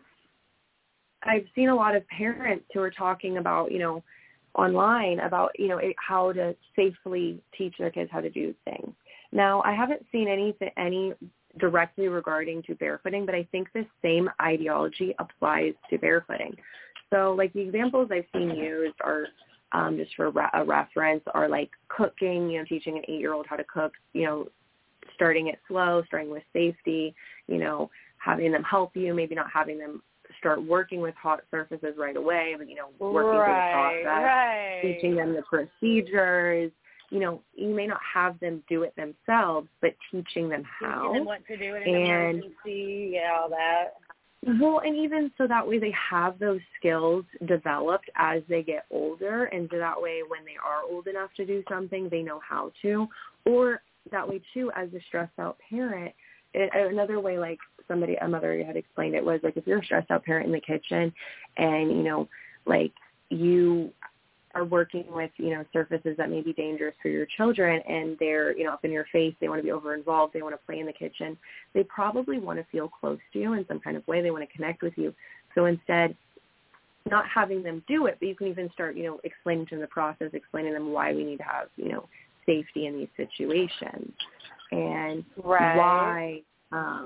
Speaker 14: I've seen a lot of parents who are talking about, you know, online about, you know, how to safely teach their kids how to do things. Now, I haven't seen anything, any directly regarding to barefooting, but I think this same ideology applies to barefooting. So, like, the examples I've seen used are, um, just for a reference, are like cooking, you know, teaching an eight-year-old how to cook, you know, starting it slow, starting with safety, you know, having them help you, maybe not having them start working with hot surfaces right away, but, you know, working
Speaker 13: right,
Speaker 14: through the process,
Speaker 13: right.
Speaker 14: teaching them the procedures. You know, you may not have them do it themselves, but teaching them how.
Speaker 13: Teaching them what to do in an
Speaker 14: and,
Speaker 13: emergency, yeah, all that.
Speaker 14: Well, and even so that way they have those skills developed as they get older, and so that way when they are old enough to do something, they know how to. Or that way, too, as a stressed-out parent, it, another way, like, somebody, a mother had explained it, was like if you're a stressed out parent in the kitchen and, you know, like you are working with, you know, surfaces that may be dangerous for your children and they're, you know, up in your face, they want to be over involved, they want to play in the kitchen, they probably want to feel close to you in some kind of way, they want to connect with you. So instead, not having them do it, but you can even start, you know, explaining to them the process, explaining to them why we need to have, you know, safety in these situations and
Speaker 13: right.
Speaker 14: why, um,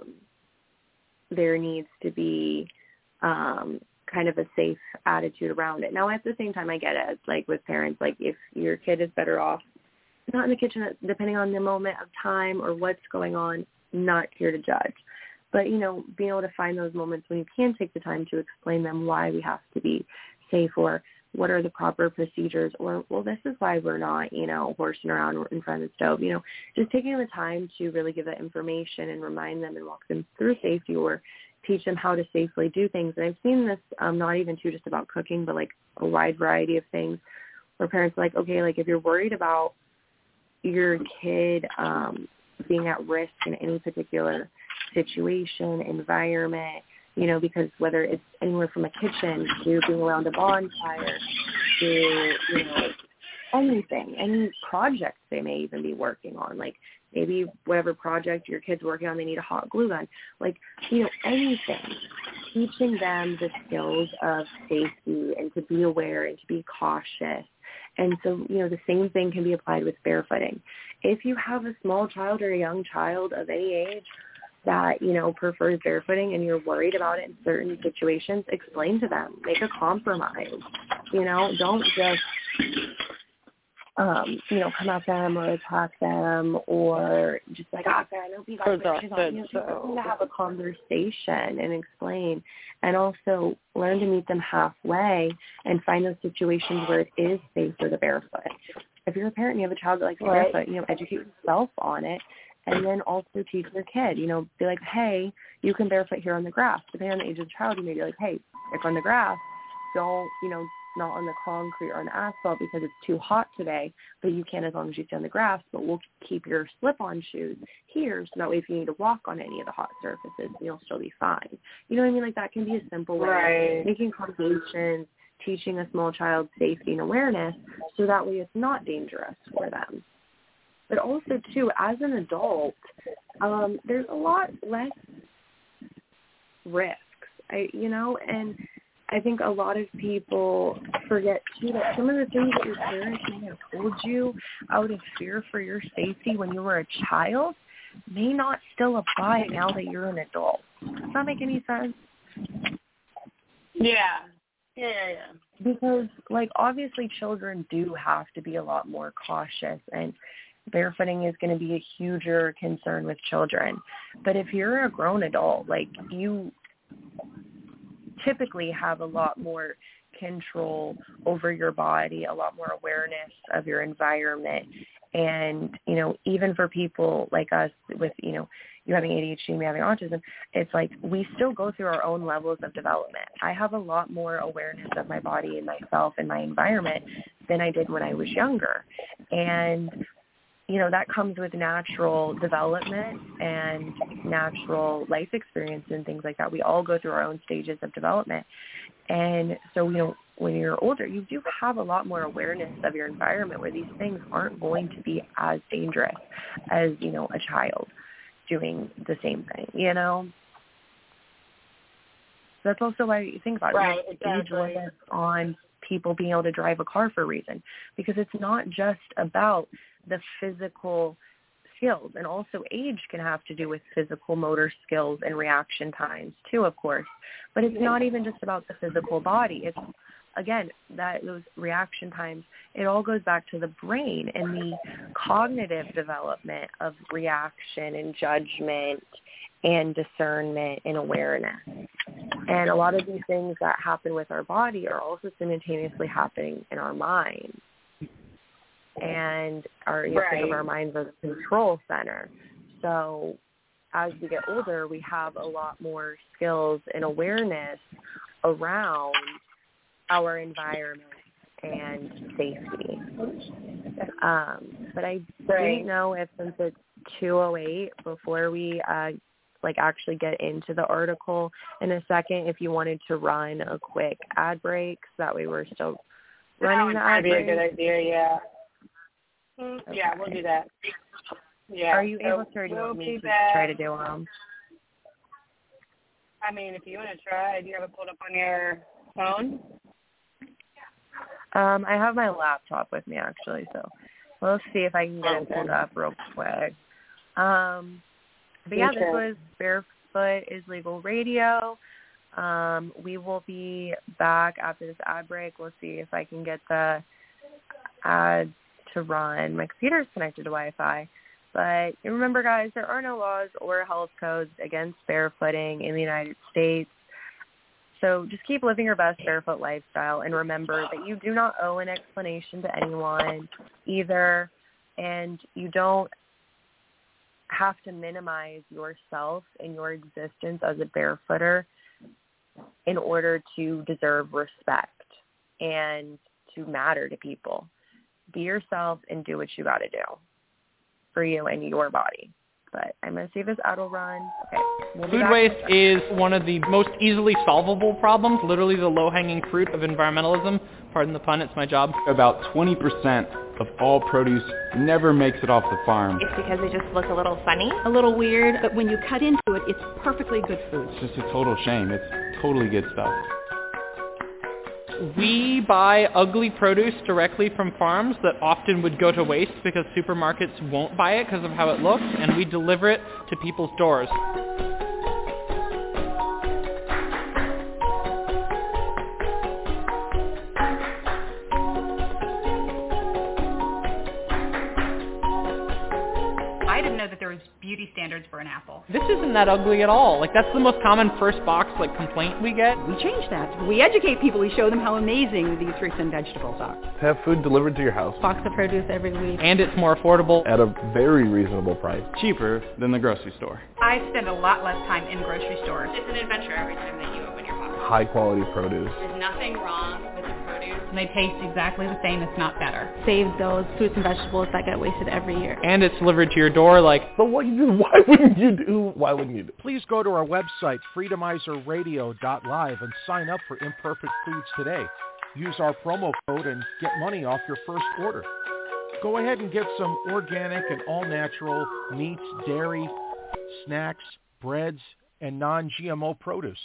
Speaker 14: there needs to be um, kind of a safe attitude around it. Now, at the same time, I get it. It's like with parents, like if your kid is better off not in the kitchen, depending on the moment of time or what's going on, not here to judge. But, you know, being able to find those moments when you can take the time to explain them why we have to be safe or what are the proper procedures or, well, this is why we're not, you know, horsing around in front of the stove. You know, just taking the time to really give that information and remind them and walk them through safety or teach them how to safely do things. And I've seen this um, not even too just about cooking, but like a wide variety of things where parents are like, okay, like if you're worried about your kid um, being at risk in any particular situation, environment, you know, because whether it's anywhere from a kitchen to being around a bonfire to, you know, anything, any projects they may even be working on, like maybe whatever project your kid's working on, they need a hot glue gun, like, you know, anything, teaching them the skills of safety and to be aware and to be cautious. And so, you know, the same thing can be applied with barefooting. If you have a small child or a young child of any age that, you know, prefers barefooting and you're worried about it in certain situations, explain to them. Make a compromise. You know, don't just, um, you know, come at them or attack them or just like, oh, I know you guys are going to have a conversation and explain. And also learn to meet them halfway and find those situations where it is safer to barefoot. If you're a parent and you have a child that likes to
Speaker 13: right.
Speaker 14: barefoot, you know, educate yourself on it. And then also teach your kid, you know, be like, hey, you can barefoot here on the grass. Depending on the age of the child, you may be like, hey, if on the grass, don't, you know, not on the concrete or on the asphalt because it's too hot today, but you can as long as you stay on the grass, but we'll keep your slip-on shoes here so that way if you need to walk on any of the hot surfaces, you'll still be fine. You know what I mean? Like that can be a simple way
Speaker 13: right.
Speaker 14: of making accommodations, teaching a small child safety and awareness so that way it's not dangerous for them. But also, too, as an adult, um, there's a lot less risks, I, you know, and I think a lot of people forget, too, that some of the things that your parents may have told you out of fear for your safety when you were a child may not still apply now that you're an adult. Does that make any sense?
Speaker 13: Yeah. Yeah, yeah, yeah.
Speaker 14: Because, like, obviously children do have to be a lot more cautious, and barefooting is going to be a huger concern with children. But if you're a grown adult, like, you typically have a lot more control over your body, a lot more awareness of your environment. And, you know, even for people like us with, you know, you having A D H D, me having autism, it's like we still go through our own levels of development. I have a lot more awareness of my body and myself and my environment than I did when I was younger. And, you know, that comes with natural development and natural life experience and things like that. We all go through our own stages of development. And so, you know, when you're older, you do have a lot more awareness of your environment where these things aren't going to be as dangerous as, you know, a child doing the same thing, you know? That's also why you think about
Speaker 13: right,
Speaker 14: it.
Speaker 13: Exactly.
Speaker 14: Age limits on people being able to drive a car for a reason, because it's not just about the physical skills, and also age can have to do with physical motor skills and reaction times too, of course. But it's not even just about the physical body. It's, again, that those reaction times, it all goes back to the brain and the cognitive development of reaction and judgment and discernment and awareness. And a lot of these things that happen with our body are also simultaneously happening in our mind. And our, you
Speaker 13: right.
Speaker 14: think of our minds as a control center. So as we get older, we have a lot more skills and awareness around our environment and safety. Um, but I
Speaker 13: right.
Speaker 14: didn't know if, since it's two oh eight, before we uh, like actually get into the article in a second, if you wanted to run a quick ad break, so that way we're still running the ad break.
Speaker 13: That would be a good idea, yeah. Mm,
Speaker 14: okay.
Speaker 13: Yeah, we'll do that. Yeah.
Speaker 14: Are you
Speaker 13: so
Speaker 14: able to, or do you
Speaker 13: we'll
Speaker 14: want me to
Speaker 13: back.
Speaker 14: try to do them?
Speaker 13: I mean, if you want to try, do you have it pulled up on your phone?
Speaker 14: Um, I have my laptop with me, actually, so we'll see if I can get
Speaker 13: okay.
Speaker 14: it pulled up real quick. Um, but yeah,
Speaker 13: okay.
Speaker 14: this was Barefoot is Legal Radio. Um, we will be back after this ad break. We'll see if I can get the ad to run. My computer is connected to Wi-Fi. But remember, guys, there are no laws or health codes against barefooting in the United States. So just keep living your best barefoot lifestyle, and remember that you do not owe an explanation to anyone either, and you don't have to minimize yourself and your existence as a barefooter in order to deserve respect and to matter to people. Be yourself and do what you got to do for you and your body. But I'm going to see if this ad will run. Okay. We'll
Speaker 2: Food waste is one of the most easily solvable problems, literally the low-hanging fruit of environmentalism. Pardon the pun, it's my job.
Speaker 3: About twenty percent of all produce never makes it off the farm.
Speaker 4: It's because they just look a little funny.
Speaker 1: A little weird, but when you cut into it, it's perfectly good food.
Speaker 3: It's just a total shame. It's totally good stuff.
Speaker 2: We buy ugly produce directly from farms that often would go to waste because supermarkets won't buy it because of how it looks, and we deliver it to people's doors.
Speaker 5: I didn't know that there was beauty standards for an apple.
Speaker 2: This isn't that ugly at all. Like, that's the most common first box, like, complaint we get.
Speaker 1: We change that. We educate people. We show them how amazing these fruits and vegetables are.
Speaker 6: To have food delivered to your house.
Speaker 8: Box of produce every week.
Speaker 2: And it's more affordable.
Speaker 6: At a very reasonable price.
Speaker 3: Cheaper than the grocery store.
Speaker 5: I spend a lot less time in grocery stores.
Speaker 7: It's an adventure every time that you open your box.
Speaker 6: High quality produce.
Speaker 7: There's nothing wrong with the produce.
Speaker 5: And they taste exactly the same, if not better.
Speaker 8: Save those fruits and vegetables that get wasted every year.
Speaker 2: And it's delivered to your door, like...
Speaker 6: But what, why wouldn't you do? Why wouldn't you do?
Speaker 9: Please go to our website, freedomizer radio dot live, and sign up for Imperfect Foods today. Use our promo code and get money off your first order. Go ahead and get some organic and all-natural meats, dairy, snacks, breads, and non-G M O produce.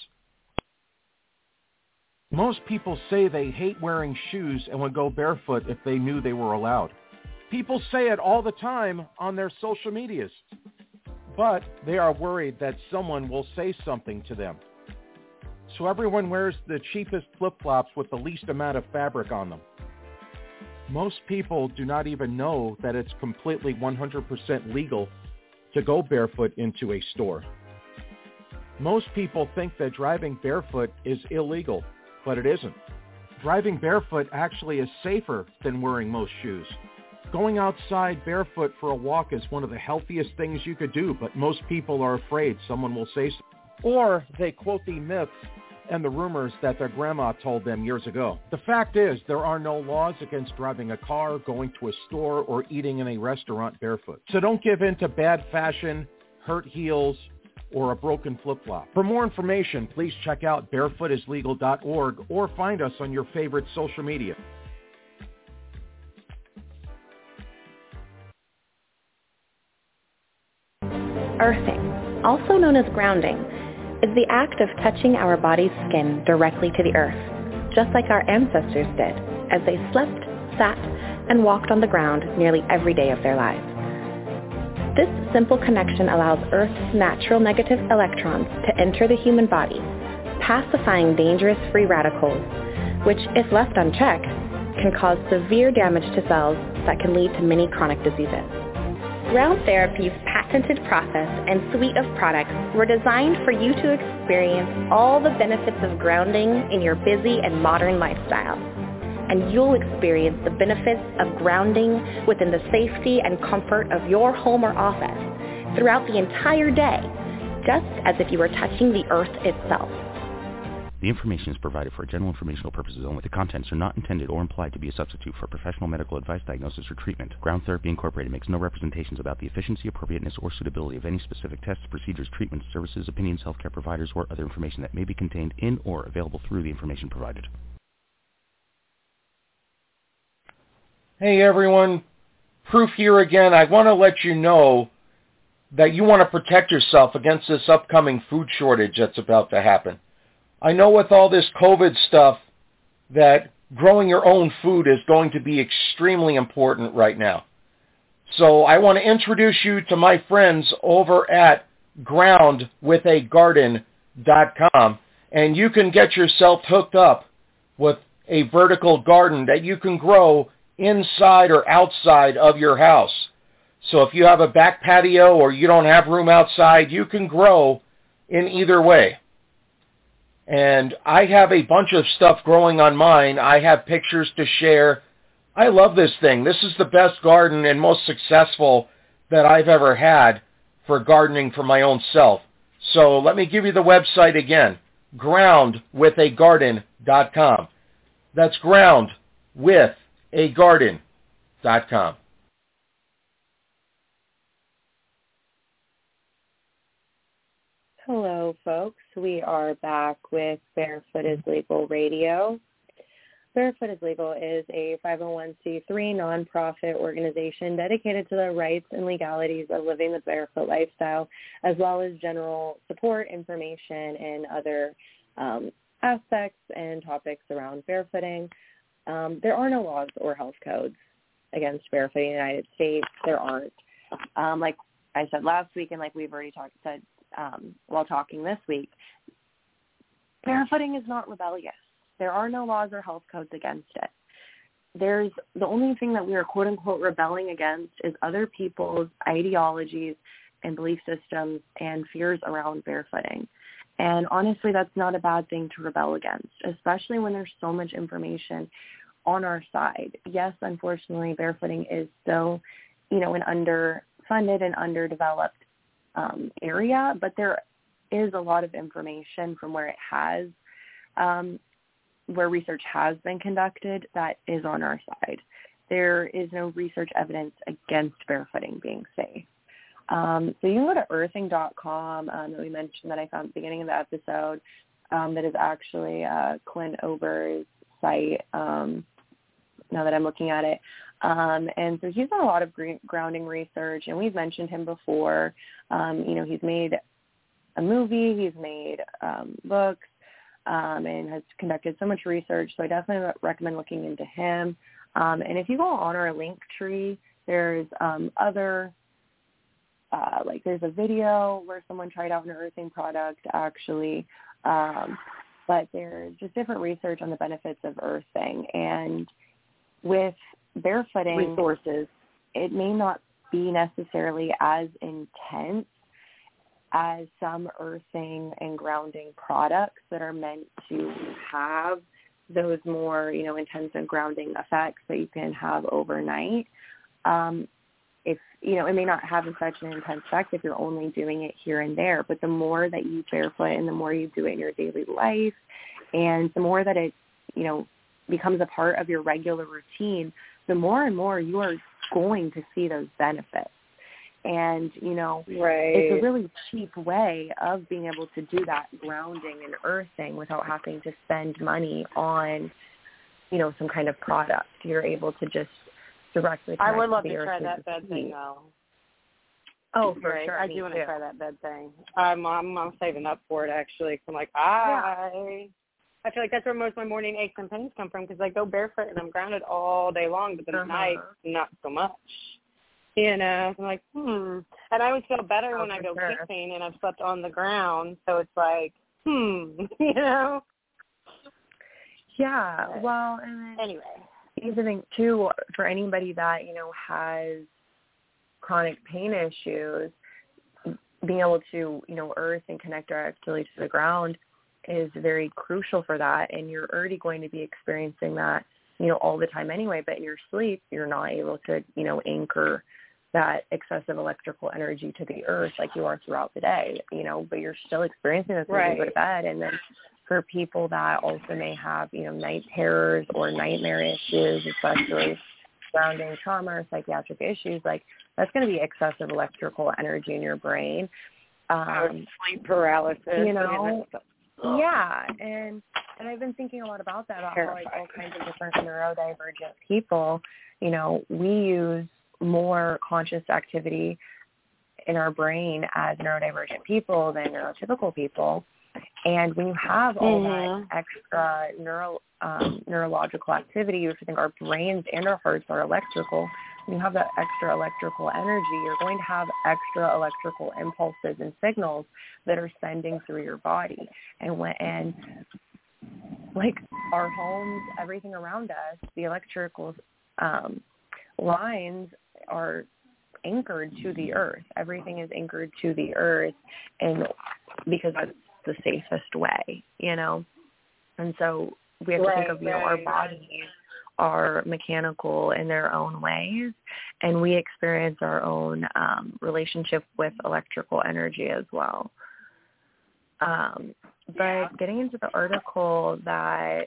Speaker 9: Most people say they hate wearing shoes and would go barefoot if they knew they were allowed. People say it all the time on their social medias, but they are worried that someone will say something to them. So everyone wears the cheapest flip-flops with the least amount of fabric on them. Most people do not even know that it's completely one hundred percent legal to go barefoot into a store. Most people think that driving barefoot is illegal, but it isn't. Driving barefoot actually is safer than wearing most shoes. Going outside barefoot for a walk is one of the healthiest things you could do, but most people are afraid someone will say so. Or they quote the myths and the rumors that their grandma told them years ago. The fact is, there are no laws against driving a car, going to a store, or eating in a restaurant barefoot. So don't give in to bad fashion, hurt heels, or a broken flip-flop. For more information, please check out barefoot is legal dot org or find us on your favorite social media.
Speaker 10: Earthing, also known as grounding, is the act of touching our body's skin directly to the earth, just like our ancestors did as they slept, sat, and walked on the ground nearly every day of their lives. This simple connection allows Earth's natural negative electrons to enter the human body, pacifying dangerous free radicals, which, if left unchecked, can cause severe damage to cells that can lead to many chronic diseases. Ground Therapy's patented process and suite of products were designed for you to experience all the benefits of grounding in your busy and modern lifestyle. And you'll experience the benefits of grounding within the safety and comfort of your home or office throughout the entire day, just as if you were touching the earth itself.
Speaker 11: The information is provided for general informational purposes only. The contents are not intended or implied to be a substitute for professional medical advice, diagnosis, or treatment. Ground Therapy Incorporated makes no representations about the efficiency, appropriateness, or suitability of any specific tests, procedures, treatments, services, opinions, healthcare providers, or other information that may be contained in or available through the information provided.
Speaker 9: Hey everyone, Proof here again. I want to let you know that you want to protect yourself against this upcoming food shortage that's about to happen. I know with all this COVID stuff that growing your own food is going to be extremely important right now. So I want to introduce you to my friends over at ground with a garden dot com, and you can get yourself hooked up with a vertical garden that you can grow inside or outside of your house. So if you have a back patio or you don't have room outside, you can grow in either way. And I have a bunch of stuff growing on mine. I have pictures to share. I love this thing. This is the best garden and most successful that I've ever had for gardening for my own self. So let me give you the website again, ground with a garden dot com. That's ground with a garden dot com.
Speaker 14: Hello, folks. We are back with Barefoot is Legal Radio. Barefoot is Legal is a five oh one c three nonprofit organization dedicated to the rights and legalities of living the barefoot lifestyle, as well as general support, information, and other um, aspects and topics around barefooting. Um, there are no laws or health codes against barefooting in the United States. There aren't. Um, like I said last week, and like we've already talked said um, while talking this week, barefooting is not rebellious. There are no laws or health codes against it. There's the only thing that we are quote unquote rebelling against is other people's ideologies and belief systems and fears around barefooting. And honestly, that's not a bad thing to rebel against, especially when there's so much information on our side. Yes, unfortunately, barefooting is still, you know, an underfunded and underdeveloped um, area, but there is a lot of information from where it has, um, where research has been conducted that is on our side. There is no research evidence against barefooting being safe. Um, so you can go to earthing dot com um, that we mentioned that I found at the beginning of the episode um, that is actually uh, Clint Ober's site um, now that I'm looking at it. Um, and so he's done a lot of gr- grounding research, and we've mentioned him before. Um, you know, he's made a movie, he's made um, books, um, and has conducted so much research. So I definitely recommend looking into him. Um, and if you go on our link tree, there's um, other Uh, like there's a video where someone tried out an earthing product actually, um, but there's just different research on the benefits of earthing. And with barefooting resources, it may not be necessarily as intense as some earthing and grounding products that are meant to have those more, you know, intense and grounding effects that you can have overnight. um, if, you know, it may not have such an intense effect if you're only doing it here and there, but the more that you barefoot and the more you do it in your daily life, and the more that it, you know, becomes a part of your regular routine, the more and more you are going to see those benefits. And, you know,
Speaker 13: right.
Speaker 14: it's a really cheap way of being able to do that grounding and earthing without having to spend money on, you know, some kind of product. You're able to just directly connect
Speaker 13: I would love
Speaker 14: to,
Speaker 13: to
Speaker 14: the
Speaker 13: try
Speaker 14: earth
Speaker 13: that bed thing, though.
Speaker 14: Oh, for
Speaker 13: right.
Speaker 14: sure.
Speaker 13: I
Speaker 14: Me
Speaker 13: do want to
Speaker 14: too.
Speaker 13: try that bed thing. I'm, I'm, I'm saving up for it, actually. Cause I'm like, I... Yeah. I feel like that's where most of my morning aches and pains come from because I go barefoot and I'm grounded all day long, but then
Speaker 14: uh-huh.
Speaker 13: at night, not so much. You know, I'm like, hmm. And I always feel better oh, when I go
Speaker 14: sure.
Speaker 13: camping and I've slept on the ground, so it's like, hmm, you know?
Speaker 14: Yeah, well, and then
Speaker 13: anyway.
Speaker 14: Even think, too, for anybody that, you know, has chronic pain issues, being able to, you know, earth and connect directly to the ground is very crucial for that, and you're already going to be experiencing that, you know, all the time anyway, but in your sleep, you're not able to, you know, anchor that excessive electrical energy to the earth like you are throughout the day, you know, but you're still experiencing this when
Speaker 13: right.
Speaker 14: you go to bed. And then for people that also may have, you know, night terrors or nightmare issues, especially surrounding trauma or psychiatric issues, like that's going to be excessive electrical energy in your brain. Um,
Speaker 13: sleep paralysis.
Speaker 14: You know, yeah, and and I've been thinking a lot about that, about how like all kinds of different neurodivergent people, you know, we use more conscious activity in our brain as neurodivergent people than neurotypical people. And when you have all
Speaker 13: mm-hmm.
Speaker 14: that extra neuro, um, neurological activity, if you think our brains and our hearts are electrical, when you have that extra electrical energy, you're going to have extra electrical impulses and signals that are sending through your body. And when, and like our homes, everything around us, the electrical um, lines are anchored to the earth. Everything is anchored to the earth, and because that's the safest way, you know. And so we have to
Speaker 13: right,
Speaker 14: think of, you know,
Speaker 13: right.
Speaker 14: our bodies are mechanical in their own ways, and we experience our own um, relationship with electrical energy as well. Um, but yeah. Getting into the article that,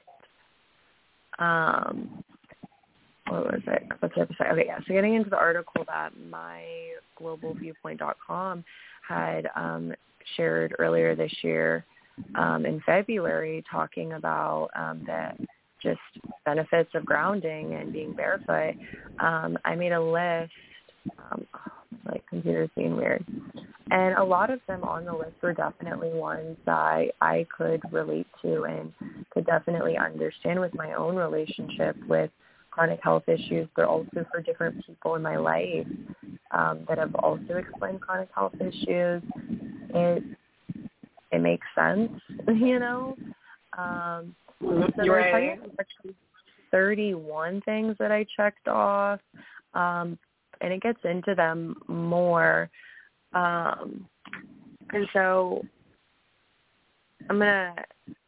Speaker 14: um, what was it? What's the other side? Okay, yeah. So getting into the article that my global viewpoint dot com had um, shared earlier this year um, in February, talking about um, the just benefits of grounding and being barefoot. Um, I made a list. Um, like computer's being weird. And a lot of them on the list were definitely ones that I could relate to and could definitely understand with my own relationship with chronic health issues, but also for different people in my life um, that have also explained chronic health issues. It it makes sense, you know. Um, so
Speaker 13: You're
Speaker 14: there's
Speaker 13: right.
Speaker 14: actually thirty-one things that I checked off, um, and it gets into them more. Um, and so I'm going to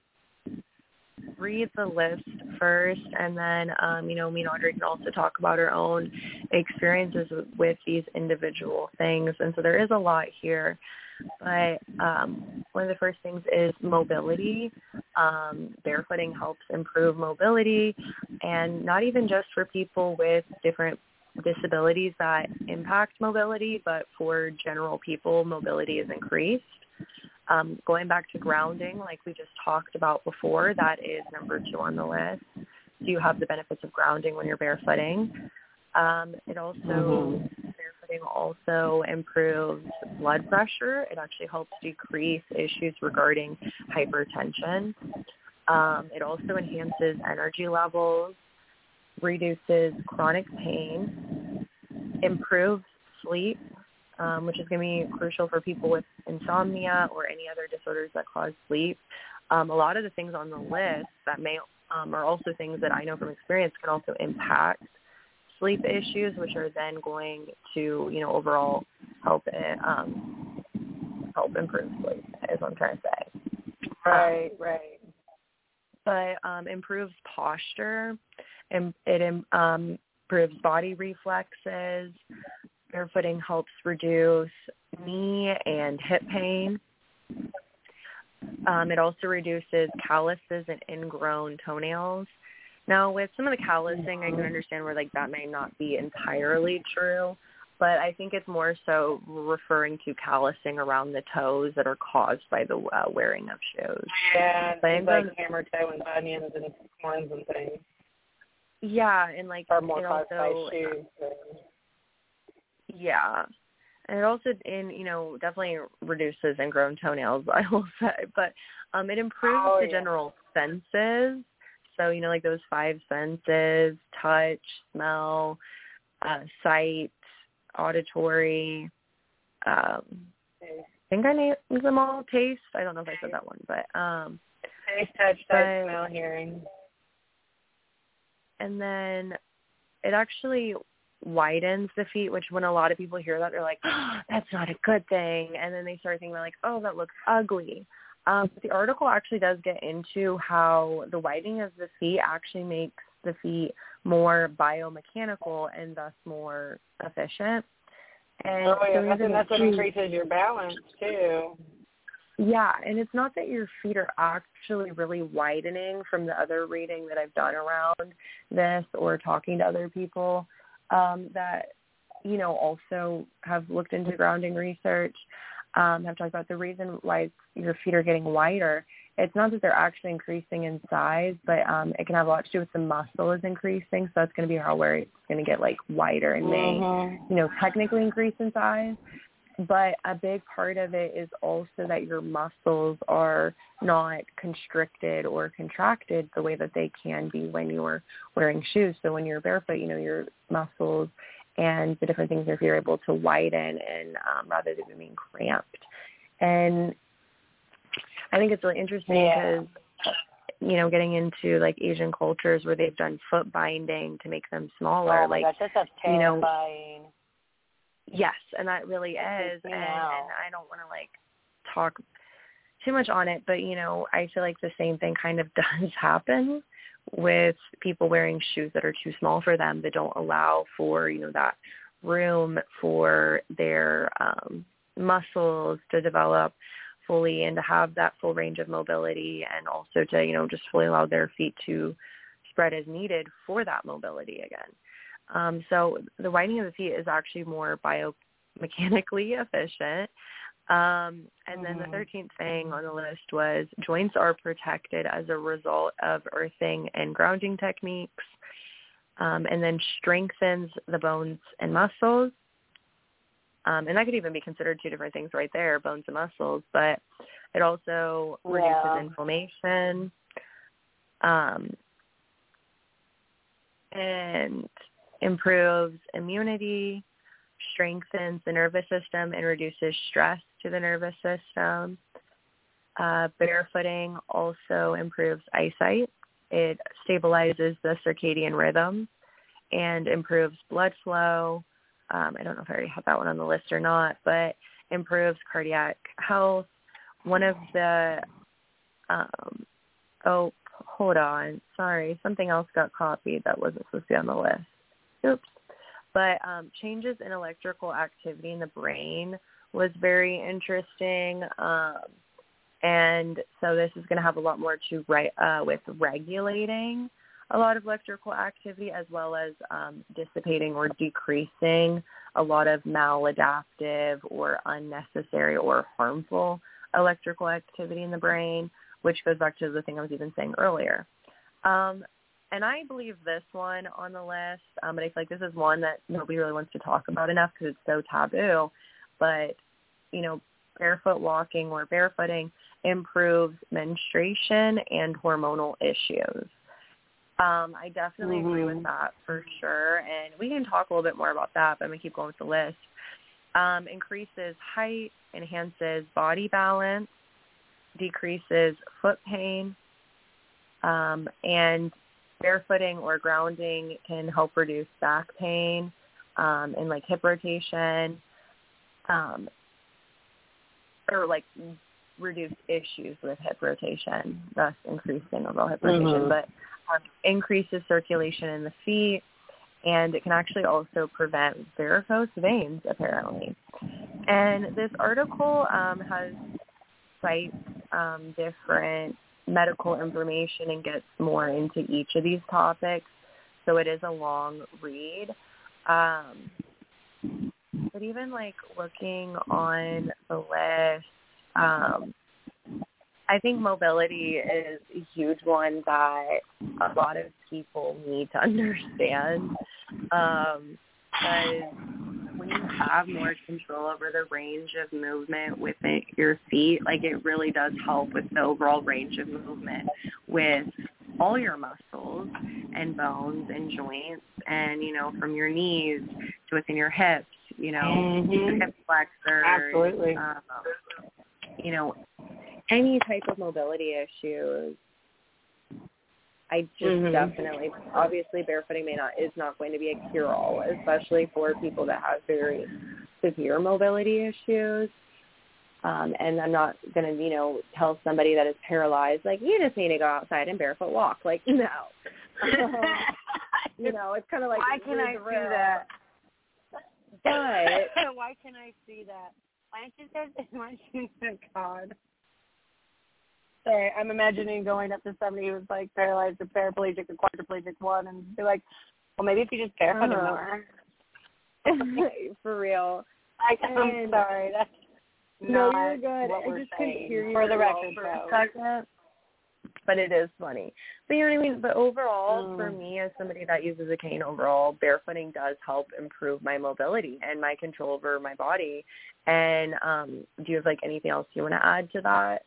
Speaker 14: read the list first, and then, um, you know, me and Audrey can also talk about our own experiences with, with these individual things. And so there is a lot here. But um, one of the first things is mobility. Um, barefooting helps improve mobility, and not even just for people with different disabilities that impact mobility, but for general people, mobility is increased. Um, going back to grounding, like we just talked about before, that is number two on the list. So you have the benefits of grounding when you're barefooting. Um, it also, mm-hmm. barefooting also improves blood pressure. It actually helps decrease issues regarding hypertension. Um, it also enhances energy levels, reduces chronic pain, improves sleep, um, which is going to be crucial for people with insomnia or any other disorders that cause sleep. Um, a lot of the things on the list that may um, are also things that I know from experience can also impact sleep issues, which are then going to, you know, overall help it, um, help improve sleep, is what I'm trying to say.
Speaker 13: Right,
Speaker 14: um,
Speaker 13: right.
Speaker 14: But um, improves posture. And it um, improves body reflexes. Barefooting helps reduce knee and hip pain. Um, it also reduces calluses and ingrown toenails. Now, with some of the callousing, I can understand where like that may not be entirely true, but I think it's more so referring to callousing around the toes that are caused by the uh, wearing of shoes.
Speaker 13: Yeah, things like
Speaker 14: those,
Speaker 13: hammer toe and bunions and horns and things.
Speaker 14: Yeah, and like
Speaker 13: or more
Speaker 14: it
Speaker 13: caused
Speaker 14: also,
Speaker 13: by shoes.
Speaker 14: Yeah. And it also, in you know, definitely reduces ingrown toenails, I will say. But um, it improves
Speaker 13: oh,
Speaker 14: the
Speaker 13: yeah.
Speaker 14: general senses. So, you know, like those five senses, touch, smell, uh, sight, auditory. Um, I think I named them all. Taste. I don't know if I said that one, but um,
Speaker 13: taste, touch, sight,
Speaker 14: but,
Speaker 13: smell, hearing.
Speaker 14: And then it actually widens the feet, which when a lot of people hear that, they're like, oh, that's not a good thing. And then they start thinking like, oh, that looks ugly. Um, but the article actually does get into how the widening of the feet actually makes the feet more biomechanical and thus more efficient. And
Speaker 13: oh, yeah,
Speaker 14: so
Speaker 13: that's, and that's what increases your balance, too.
Speaker 14: Yeah, and it's not that your feet are actually really widening from the other reading that I've done around this or talking to other people um, that, you know, also have looked into grounding research, um, have talked about the reason why your feet are getting wider. It's not that they're actually increasing in size, but um, it can have a lot to do with the muscle is increasing. So that's going to be how where it's going to get like wider and may,
Speaker 13: mm-hmm.
Speaker 14: you know, technically increase in size. But a big part of it is also that your muscles are not constricted or contracted the way that they can be when you're wearing shoes. So when you're barefoot, you know, your muscles and the different things if you're able to widen and um, rather than being cramped. And I think it's really interesting
Speaker 13: yeah.
Speaker 14: because, you know, getting into like Asian cultures where they've done foot binding to make them smaller.
Speaker 13: Oh my
Speaker 14: like,
Speaker 13: gosh, that's just terrifying.
Speaker 14: You know, yes, and that really is. And, and I don't want to like talk too much on it, but, you know, I feel like the same thing kind of does happen with people wearing shoes that are too small for them, that don't allow for, you know, that room for their um, muscles to develop fully and to have that full range of mobility, and also to, you know, just fully allow their feet to spread as needed for that mobility again. Um, so the widening of the feet is actually more biomechanically efficient. Um, and then the thirteenth thing on the list was joints are protected as a result of earthing and grounding techniques, um, and then strengthens the bones and muscles. Um, and that could even be considered two different things right there, bones and muscles, but it also reduces
Speaker 13: yeah.
Speaker 14: inflammation um, and improves immunity, strengthens the nervous system, and reduces stress to the nervous system. Uh, barefooting also improves eyesight. It stabilizes the circadian rhythm and improves blood flow. Um, I don't know if I already have that one on the list or not, but improves cardiac health. One of the, um, oh, hold on. Sorry. Something else got copied that wasn't supposed to be on the list. Oops. But um, changes in electrical activity in the brain was very interesting. Um, and so this is going to have a lot more to write uh, with regulating a lot of electrical activity, as well as um, dissipating or decreasing a lot of maladaptive or unnecessary or harmful electrical activity in the brain, which goes back to the thing I was even saying earlier. Um, and I believe this one on the list, um, but I feel like this is one that nobody really wants to talk about enough because it's so taboo. But, you know, barefoot walking or barefooting improves menstruation and hormonal issues. Um, I definitely
Speaker 13: mm-hmm.
Speaker 14: agree with that for sure. And we can talk a little bit more about that, but I'm going to keep going with the list. Um, increases height, enhances body balance, decreases foot pain, um, and barefooting or grounding can help reduce back pain um, and like hip rotation, um, or like reduce issues with hip rotation, thus increasing overall hip rotation.
Speaker 13: Mm-hmm.
Speaker 14: But um, increases circulation in the feet and it can actually also prevent varicose veins, apparently. And this article um, has cites um, different medical information and gets more into each of these topics, so it is a long read. Um, but even, like, looking on the list, um, I think mobility is a huge one that a lot of people need to understand. Um, because when you have more control over the range of movement with it, your feet, like it really does help with the overall range of movement with all your muscles and bones and joints, and, you know, from your knees to within your hips, you know,
Speaker 13: mm-hmm.
Speaker 14: hip flexors.
Speaker 13: Absolutely.
Speaker 14: Um, you know, any type of mobility issues. I just
Speaker 13: mm-hmm.
Speaker 14: definitely, obviously barefooting may not, is not going to be a cure-all, especially for people that have very severe mobility issues. Um, and I'm not going to, you know, tell somebody that is paralyzed, like, you just need to go outside and barefoot walk. Like, no. Um, you know, it's kind of like,
Speaker 13: why can I see that?
Speaker 14: But
Speaker 13: why can I see that? Why don't you say, why don't you say, God? Sorry, I'm imagining going up to somebody who's like paralyzed or paraplegic or quadriplegic one and be like, well, maybe if you just barefoot
Speaker 14: uh-huh.
Speaker 13: more.
Speaker 14: For real.
Speaker 13: I, I'm
Speaker 14: and,
Speaker 13: sorry. That's
Speaker 14: no,
Speaker 13: not
Speaker 14: you're good.
Speaker 13: what
Speaker 14: I
Speaker 13: we're
Speaker 14: just
Speaker 13: saying.
Speaker 14: couldn't hear you
Speaker 13: For the
Speaker 14: well
Speaker 13: record,
Speaker 14: for
Speaker 13: though.
Speaker 14: a second. But it is funny. But you know what I mean? But overall,
Speaker 13: mm.
Speaker 14: for me as somebody that uses a cane overall, barefooting does help improve my mobility and my control over my body. And um, do you have, like, anything else you want to add to that?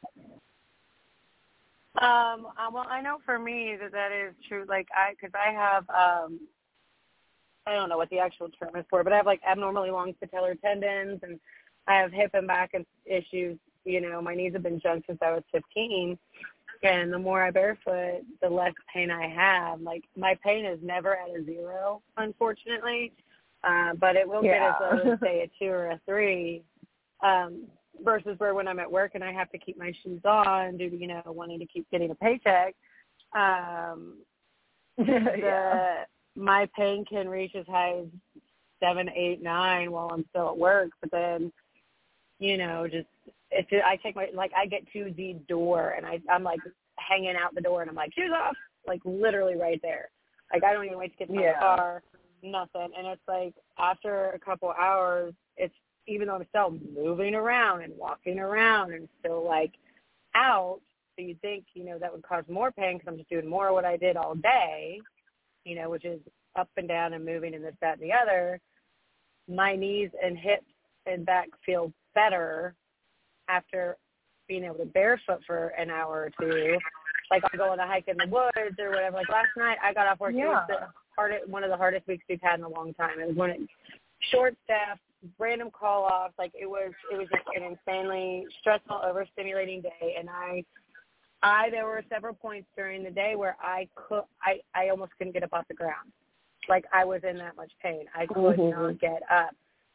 Speaker 13: Um, uh, well, I know for me that that is true. Like, I, because I have, um, I don't know what the actual term is for, but I have, like, abnormally long patellar tendons, and I have hip and back issues. You know, my knees have been junked since I was fifteen, and the more I barefoot, the less pain I have. Like, my pain is never at a zero, unfortunately, uh, but it will
Speaker 14: yeah.
Speaker 13: get as low as, say, a two or a three. Um, versus where when I'm at work and I have to keep my shoes on due to, you know, wanting to keep getting a paycheck, um,
Speaker 14: yeah.
Speaker 13: the, my pain can reach as high as seven, eight, nine while I'm still at work. But then, you know, just, it's, I take my, like, I get to the door and I, I'm, like, hanging out the door and I'm like, shoes off, like, literally right there. Like, I don't even wait to get to my
Speaker 14: yeah.
Speaker 13: car, nothing. And it's like, after a couple hours, it's, even though I'm still moving around and walking around and still, like, out, so you'd think, you know, that would cause more pain because I'm just doing more of what I did all day, you know, which is up and down and moving and this, that, and the other. My knees and hips and back feel better after being able to barefoot for an hour or two. Like, I'll go on a hike in the woods or whatever. Like, last night I got off work.
Speaker 14: Yeah.
Speaker 13: It was the hardest, one of the hardest weeks we've had in a long time. It was when it, short staff, random call offs, like it was it was just an insanely stressful, overstimulating day, and I I there were several points during the day where I could I, I almost couldn't get up off the ground. Like, I was in that much pain. I could
Speaker 14: mm-hmm.
Speaker 13: not get up.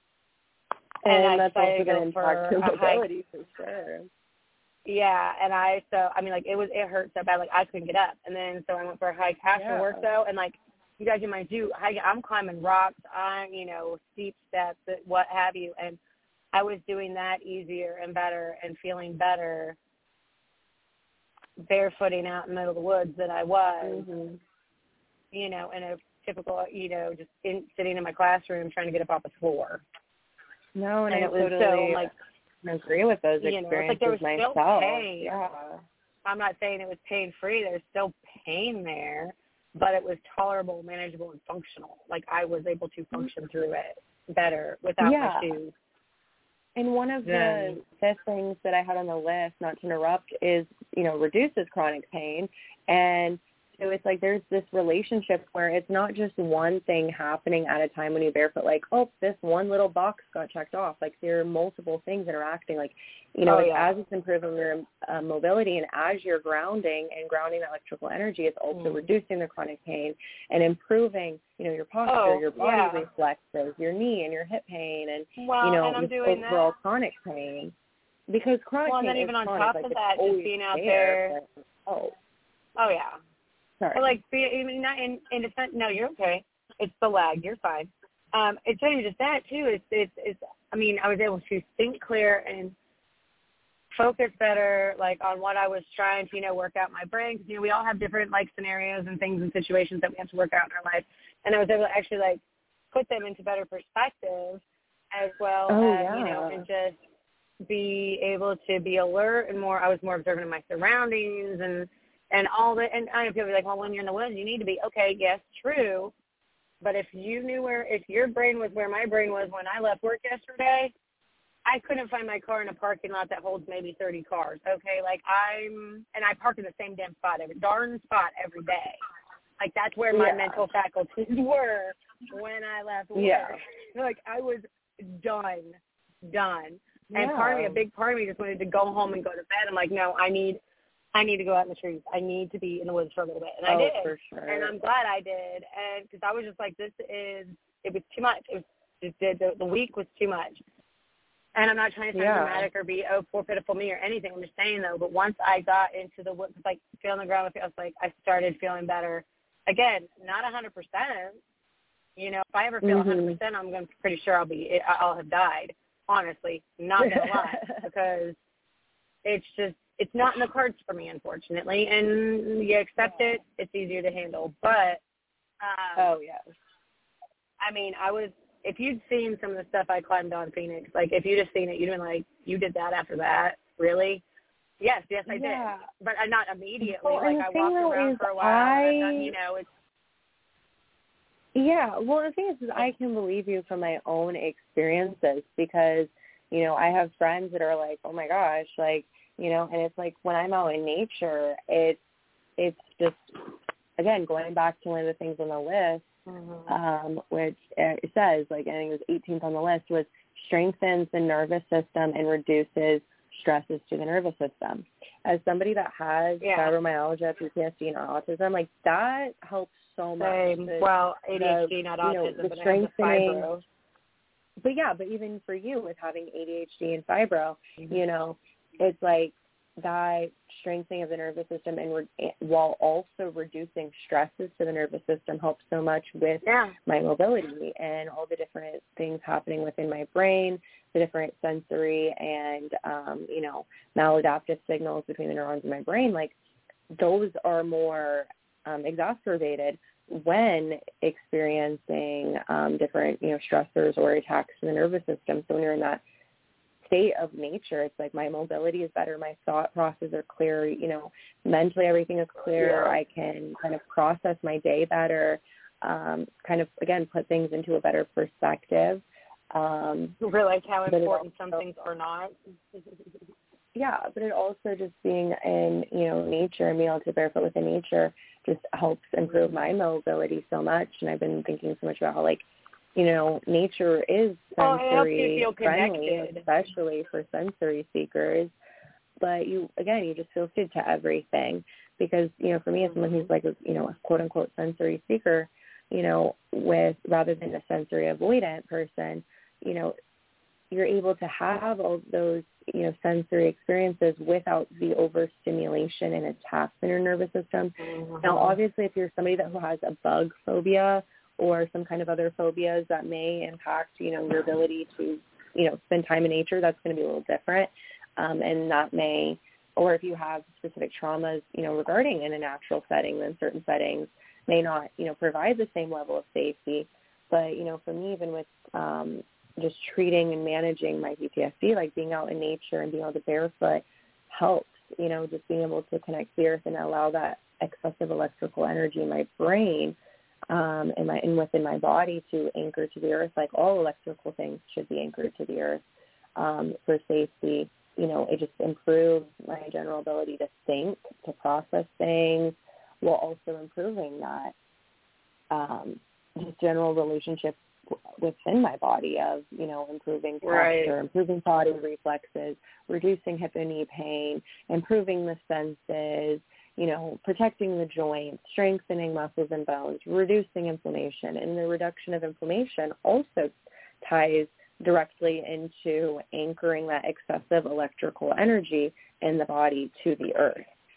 Speaker 14: And,
Speaker 13: and
Speaker 14: that's
Speaker 13: I
Speaker 14: also going to impact your mobility for sure.
Speaker 13: Yeah, and I so I mean like it was it hurt so bad, like I couldn't get up. And then so I went for a hike after
Speaker 14: yeah.
Speaker 13: work though, and like you guys, you might do. I, I'm climbing rocks, I'm, you know, steep steps, what have you, and I was doing that easier and better and feeling better barefooting out in the middle of the woods than I was,
Speaker 14: mm-hmm.
Speaker 13: you know, in a typical, you know, just in, sitting in my classroom trying to get up off the floor.
Speaker 14: No, and,
Speaker 13: and
Speaker 14: I
Speaker 13: it was
Speaker 14: totally
Speaker 13: so, like,
Speaker 14: I agree with those
Speaker 13: you know,
Speaker 14: experiences
Speaker 13: it's like there was
Speaker 14: myself.
Speaker 13: Still pain.
Speaker 14: Yeah.
Speaker 13: I'm not saying it was pain-free. There's still pain there, but it was tolerable, manageable, and functional. Like, I was able to function through it better without
Speaker 14: yeah.
Speaker 13: my shoes.
Speaker 14: And one of
Speaker 13: then,
Speaker 14: the fifth things that I had on the list, not to interrupt, is, you know, reduces chronic pain. And so it's like there's this relationship where it's not just one thing happening at a time when you barefoot, like, oh, this one little box got checked off. Like, there are multiple things interacting. Like, you know,
Speaker 13: oh,
Speaker 14: like,
Speaker 13: yeah.
Speaker 14: as it's improving your uh, mobility and as you're grounding and grounding that electrical energy, it's also
Speaker 13: mm.
Speaker 14: reducing the chronic pain and improving, you know, your posture,
Speaker 13: oh,
Speaker 14: your body
Speaker 13: yeah.
Speaker 14: reflexes, your knee and your hip pain, and,
Speaker 13: well,
Speaker 14: you know,
Speaker 13: and I'm doing
Speaker 14: overall
Speaker 13: that.
Speaker 14: chronic pain. Because chronic
Speaker 13: well,
Speaker 14: pain
Speaker 13: and then
Speaker 14: is
Speaker 13: even on
Speaker 14: chronic,
Speaker 13: top
Speaker 14: like,
Speaker 13: of
Speaker 14: it's
Speaker 13: that,
Speaker 14: always
Speaker 13: just being out
Speaker 14: there.
Speaker 13: there.
Speaker 14: But, oh.
Speaker 13: Oh, yeah.
Speaker 14: Sorry.
Speaker 13: But, like, be, even not, and, and it's not, no, you're okay. it's the lag. You're fine. Um, it's not even just that too. It's, it's, it's, I mean, I was able to think clear and focus better, like on what I was trying to, you know, work out in my brain. Because, you know, we all have different like scenarios and things and situations that we have to work out in our life. And I was able to actually like put them into better perspective, as well
Speaker 14: oh,
Speaker 13: as,
Speaker 14: yeah.
Speaker 13: you know, and just be able to be alert and more, I was more observant of my surroundings and, and all that. And I know people be like, well, when you're in the woods, you need to be, okay, yes, true. But if you knew where, if your brain was where my brain was when I left work yesterday, I couldn't find my car in a parking lot that holds maybe thirty cars, okay? Like, I'm, and I park in the same damn spot, every darn spot every day. Like, that's where my
Speaker 14: yeah.
Speaker 13: mental faculties were when I left work.
Speaker 14: Yeah.
Speaker 13: Like, I was done, done. And
Speaker 14: yeah.
Speaker 13: part of me, a big part of me just wanted to go home and go to bed. I'm like, no, I need, I need to go out in the trees. I need to be in the woods for a little bit. And
Speaker 14: oh,
Speaker 13: I did.
Speaker 14: For sure.
Speaker 13: And I'm glad I did. And because I was just like, this is, it was too much. It was, it did, the, the week was too much. And I'm not trying to sound
Speaker 14: yeah.
Speaker 13: dramatic or be, oh, poor, pitiful me or anything. I'm just saying, though, but once I got into the woods, like, feeling the ground, I was like, I started feeling better. Again, not one hundred percent. You know, if I ever feel
Speaker 14: mm-hmm.
Speaker 13: one hundred percent, I'm gonna, pretty sure I'll be, I'll have died, honestly. Not going to lie, because it's just, it's not in the cards for me, unfortunately. And you accept it, it's easier to handle. But, um,
Speaker 14: oh, yes.
Speaker 13: I mean, I was, if you'd seen some of the stuff I climbed on Phoenix, like if you'd have seen it, you'd have been like, you did that after that? Really? Yes, yes, I
Speaker 14: yeah.
Speaker 13: did. But I, not immediately.
Speaker 14: Well,
Speaker 13: like I walked around for a while.
Speaker 14: I,
Speaker 13: and I thought, you know, it's.
Speaker 14: Yeah, well, the thing is, is I can believe you from my own experiences because, you know, I have friends that are like, oh my gosh, like, you know, and it's like when I'm out in nature, it's, it's just, again, going back to one of the things on the list, Mm-hmm. Um, which it says, like, I think it was eighteenth on the list, was strengthens the nervous system and reduces stresses to the nervous system. As somebody that has yeah. fibromyalgia, P T S D, and autism, like, that helps so much.
Speaker 13: Same.
Speaker 14: The,
Speaker 13: well, A D H D,
Speaker 14: the,
Speaker 13: not
Speaker 14: you
Speaker 13: autism,
Speaker 14: know, the
Speaker 13: but
Speaker 14: strengthening,
Speaker 13: I have the fibro.
Speaker 14: But, yeah, but even for you with having A D H D and fibro,
Speaker 13: mm-hmm.
Speaker 14: you know, it's like that strengthening of the nervous system and re- while also reducing stresses to the nervous system helps so much with
Speaker 13: yeah.
Speaker 14: my mobility and all the different things happening within my brain, the different sensory and, um, you know, maladaptive signals between the neurons in my brain. Like, those are more um, exacerbated when experiencing um, different, you know, stressors or attacks to the nervous system. So when you're in that state of nature, it's like my mobility is better, my thought processes are clear, you know, mentally everything is clear,
Speaker 13: yeah.
Speaker 14: I can kind of process my day better, um, kind of, again, put things into a better perspective. Um,
Speaker 13: Realize how important
Speaker 14: also,
Speaker 13: some things are not.
Speaker 14: yeah, but it also just being in, you know, nature and being able to barefoot within nature just helps improve my mobility so much. And I've been thinking so much about how, like, you know, nature is sensory
Speaker 13: oh,
Speaker 14: friendly, especially for sensory seekers. But you, again, you just feel good to everything because, you know, for me as someone who's like, a, you know, a quote unquote sensory seeker, you know, with rather than a sensory avoidant person, you know, you're able to have all those, you know, sensory experiences without the overstimulation and attacks in your nervous system. Mm-hmm. Now, obviously, if you're somebody that who has a bug phobia or some kind of other phobias that may impact, you know, your ability to, you know, spend time in nature, that's going to be a little different. Um, and that may, or if you have specific traumas, you know, regarding in a natural setting, then certain settings may not, you know, provide the same level of safety. But, you know, for me, even with um, just treating and managing my P T S D, like being out in nature and being able to barefoot helps, you know, just being able to connect to the earth and allow that excessive electrical energy in my brain um, and, my, and within my body to anchor to the earth. Like all electrical things should be anchored to the earth um, for safety. You know, it just improves my general ability to think, to process things, while also improving that um, just general relationship within my body of, you know, improving posture,
Speaker 13: right.
Speaker 14: improving body reflexes, reducing hip and knee pain, improving the senses, you know, protecting the joints, strengthening muscles and bones, reducing inflammation. And the reduction of inflammation also ties directly into anchoring that excessive electrical energy in the body to the earth.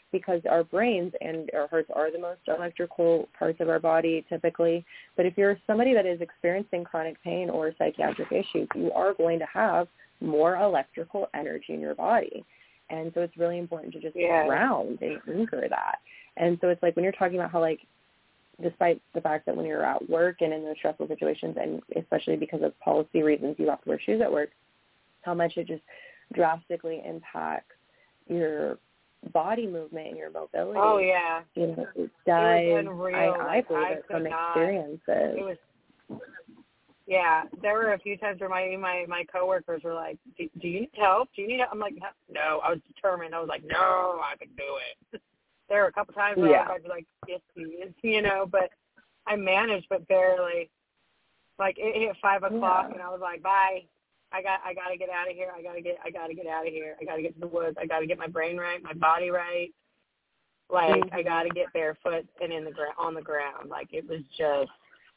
Speaker 14: because our brains and our hearts are the most electrical parts of our body typically. But if you're somebody that is experiencing chronic pain or psychiatric issues, you are going to have more electrical energy in your body. And so it's really important to just
Speaker 13: yeah.
Speaker 14: ground and anchor that. And so it's like when you're talking about how, like, despite the fact that when you're at work and in those stressful situations, and especially because of policy reasons, you have to wear shoes at work, how much it just drastically impacts your body movement and your mobility.
Speaker 13: Oh, yeah.
Speaker 14: You know, it
Speaker 13: does.
Speaker 14: It
Speaker 13: was unreal.
Speaker 14: I, I believe
Speaker 13: I
Speaker 14: it from
Speaker 13: not,
Speaker 14: experiences.
Speaker 13: It was, yeah, there were a few times where my my, my coworkers were like, do, do you need help? Do you need help? I'm like, no. I was determined. I was like, no, I can do it. There were a couple times where
Speaker 14: yeah.
Speaker 13: I'd be like, yes, please, you know, but I managed, but barely. Like, it hit five o'clock,
Speaker 14: yeah.
Speaker 13: and I was like, bye. I got I got to get out of here. I got to get I got to get out of here. I got to get to the woods. I got to get my brain right, my body right. Like
Speaker 14: mm-hmm.
Speaker 13: I got to get barefoot and in the ground on the ground. Like it was just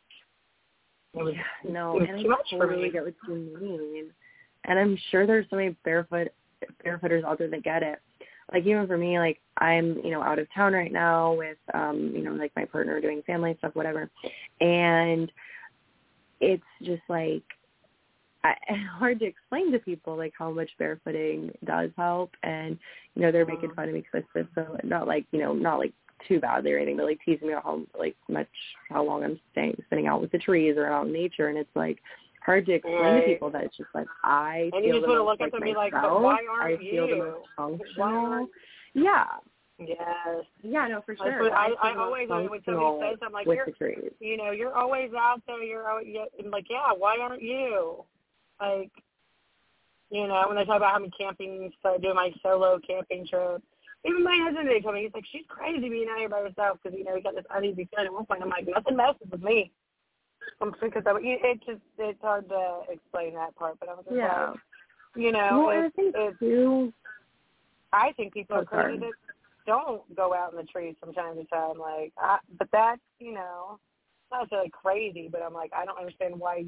Speaker 13: it was
Speaker 14: yeah, no,
Speaker 13: it was
Speaker 14: and
Speaker 13: too
Speaker 14: I
Speaker 13: much
Speaker 14: totally
Speaker 13: for me.
Speaker 14: get what you mean. And I'm sure there's so many barefoot barefooters out there that get it. Like even for me, like I'm, you know, out of town right now with um, you know, like my partner doing family stuff, whatever. And it's just like I, hard to explain to people like how much barefooting does help, and you know they're
Speaker 13: mm-hmm.
Speaker 14: making fun of me because I said so, not like you know not like too badly or anything, but like teasing me about how like much how long I'm staying spending out with the trees or out in nature, and it's like hard to explain
Speaker 13: right.
Speaker 14: to people that it's just like I
Speaker 13: and
Speaker 14: feel
Speaker 13: you just
Speaker 14: the
Speaker 13: want to
Speaker 14: most
Speaker 13: look
Speaker 14: like
Speaker 13: at them and be like,
Speaker 14: myself.
Speaker 13: but why aren't
Speaker 14: I
Speaker 13: you?
Speaker 14: feel the most functional.
Speaker 13: Yeah.
Speaker 14: Yes.
Speaker 13: Yes.
Speaker 14: Yeah, no, for sure.
Speaker 13: What, I, I,
Speaker 14: I,
Speaker 13: I always, when somebody says, I'm like,
Speaker 14: with
Speaker 13: you're,
Speaker 14: the trees.
Speaker 13: you know, you're always out there. You're always, I'm like, yeah, why aren't you? Like, you know, when they talk about having camping, so doing my solo camping trip, even my husband, they told me, he's like, she's crazy being out here by herself because, you know, he got this uneasy feeling at one point. I'm like, nothing messes with me. I'm because of it. It just, it's hard to explain that part, but I was just
Speaker 14: yeah.
Speaker 13: like, you know,
Speaker 14: well,
Speaker 13: it's,
Speaker 14: I think
Speaker 13: it's,
Speaker 14: too,
Speaker 13: I think people
Speaker 14: oh,
Speaker 13: are crazy
Speaker 14: sorry.
Speaker 13: that don't go out in the trees from time to time. Like, I, but that's, you know, not necessarily crazy, but I'm like, I don't understand why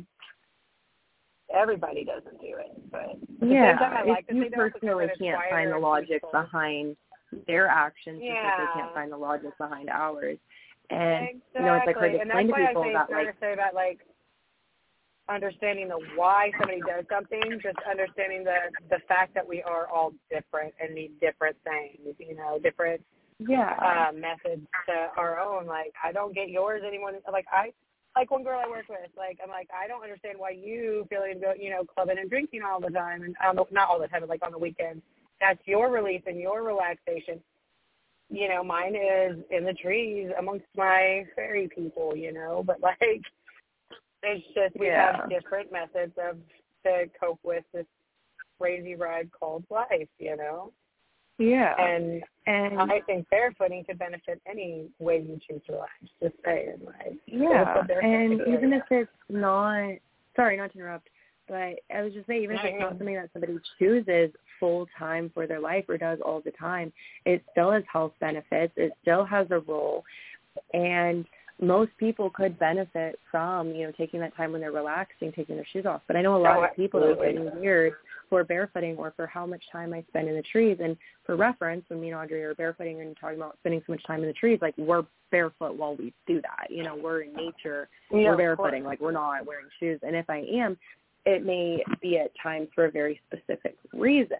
Speaker 13: everybody doesn't do it. But at
Speaker 14: yeah,
Speaker 13: the same time, I like
Speaker 14: if you
Speaker 13: that they don't
Speaker 14: personally can't find the logic
Speaker 13: peaceful.
Speaker 14: behind their actions,
Speaker 13: yeah.
Speaker 14: just like they can't find the logic behind ours. And
Speaker 13: exactly.
Speaker 14: you know, it's like hard to
Speaker 13: and
Speaker 14: explain
Speaker 13: that's
Speaker 14: to
Speaker 13: why
Speaker 14: people
Speaker 13: I say
Speaker 14: that
Speaker 13: it's not
Speaker 14: like
Speaker 13: necessarily about like understanding the why somebody does something, just understanding the the fact that we are all different and need different things, you know, different
Speaker 14: yeah
Speaker 13: uh, methods to our own. Like, I don't get yours anyone. Like, I, like one girl I work with, like, I'm like, I don't understand why you feel like go, you know, clubbing and drinking all the time, and on the, not all the time, but like on the weekends. That's your relief and your relaxation. You know, mine is in the trees amongst my fairy people, you know, but like, it's just we
Speaker 14: yeah.
Speaker 13: have different methods of to cope with this crazy ride called life, you know.
Speaker 14: Yeah.
Speaker 13: And
Speaker 14: and
Speaker 13: I think barefooting could benefit any way you choose to relax. Just saying, like,
Speaker 14: yeah. And even
Speaker 13: area.
Speaker 14: if it's not, sorry, not to interrupt, but I was just saying, even
Speaker 13: no,
Speaker 14: if it's
Speaker 13: yeah.
Speaker 14: not something that somebody chooses full time for their life or does all the time, it still has health benefits. It still has a role, and most people could benefit from, you know, taking that time when they're relaxing, taking their shoes off. But I know a lot
Speaker 13: oh,
Speaker 14: of people that
Speaker 13: absolutely.
Speaker 14: get weird for barefooting or for how much time I spend in the trees. And for reference, when me and Audrey are barefooting and talking about spending so much time in the trees, like we're barefoot while we do that. You know, we're in nature,
Speaker 13: yeah,
Speaker 14: we're barefooting, like we're not wearing shoes. And if I am, it may be at times for a very specific reason.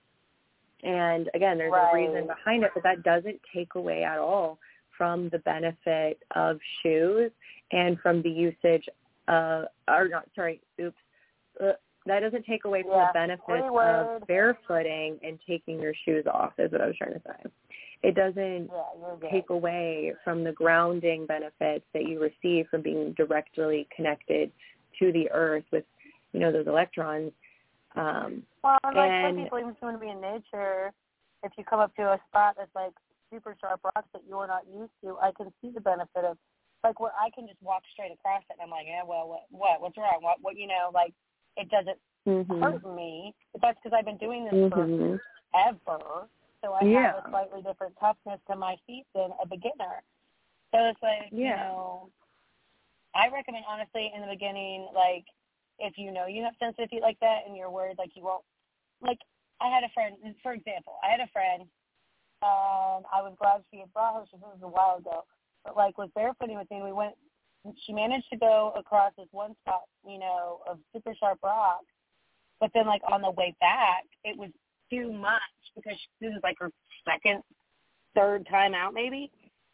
Speaker 14: And again, there's
Speaker 13: right.
Speaker 14: a reason behind it, but that doesn't take away at all from the benefit of shoes and from the usage of, or not, sorry, oops, uh, that doesn't take away from
Speaker 13: yeah.
Speaker 14: the benefits of barefooting and taking your shoes off, is what I was trying to say. It doesn't
Speaker 13: yeah,
Speaker 14: take away from the grounding benefits that you receive from being directly connected to the earth with, you know, those electrons. Um,
Speaker 13: well, like
Speaker 14: and,
Speaker 13: some people, even want to be in nature, if you come up to a spot that's like super sharp rocks that you're not used to, I can see the benefit of, like, where I can just walk straight across it, and I'm like, yeah, well, what, what, what's wrong? What, what, you know, like, it doesn't
Speaker 14: mm-hmm.
Speaker 13: hurt me, but that's because I've been doing this
Speaker 14: mm-hmm.
Speaker 13: forever, so I
Speaker 14: yeah.
Speaker 13: have a slightly different toughness to my feet than a beginner. So it's like,
Speaker 14: yeah.
Speaker 13: you know, I recommend, honestly, in the beginning, like, if you know you have sensitive feet like that and you're worried, like, you won't, like, I had a friend, for example, I had a friend, um, and I was glad she had brought her. She said it was a while ago. But, like, with barefooting with me, we went, she managed to go across this one spot, you know, of super sharp rock. But then, like, on the way back, it was too much because she, this is, like, her second, third time out maybe.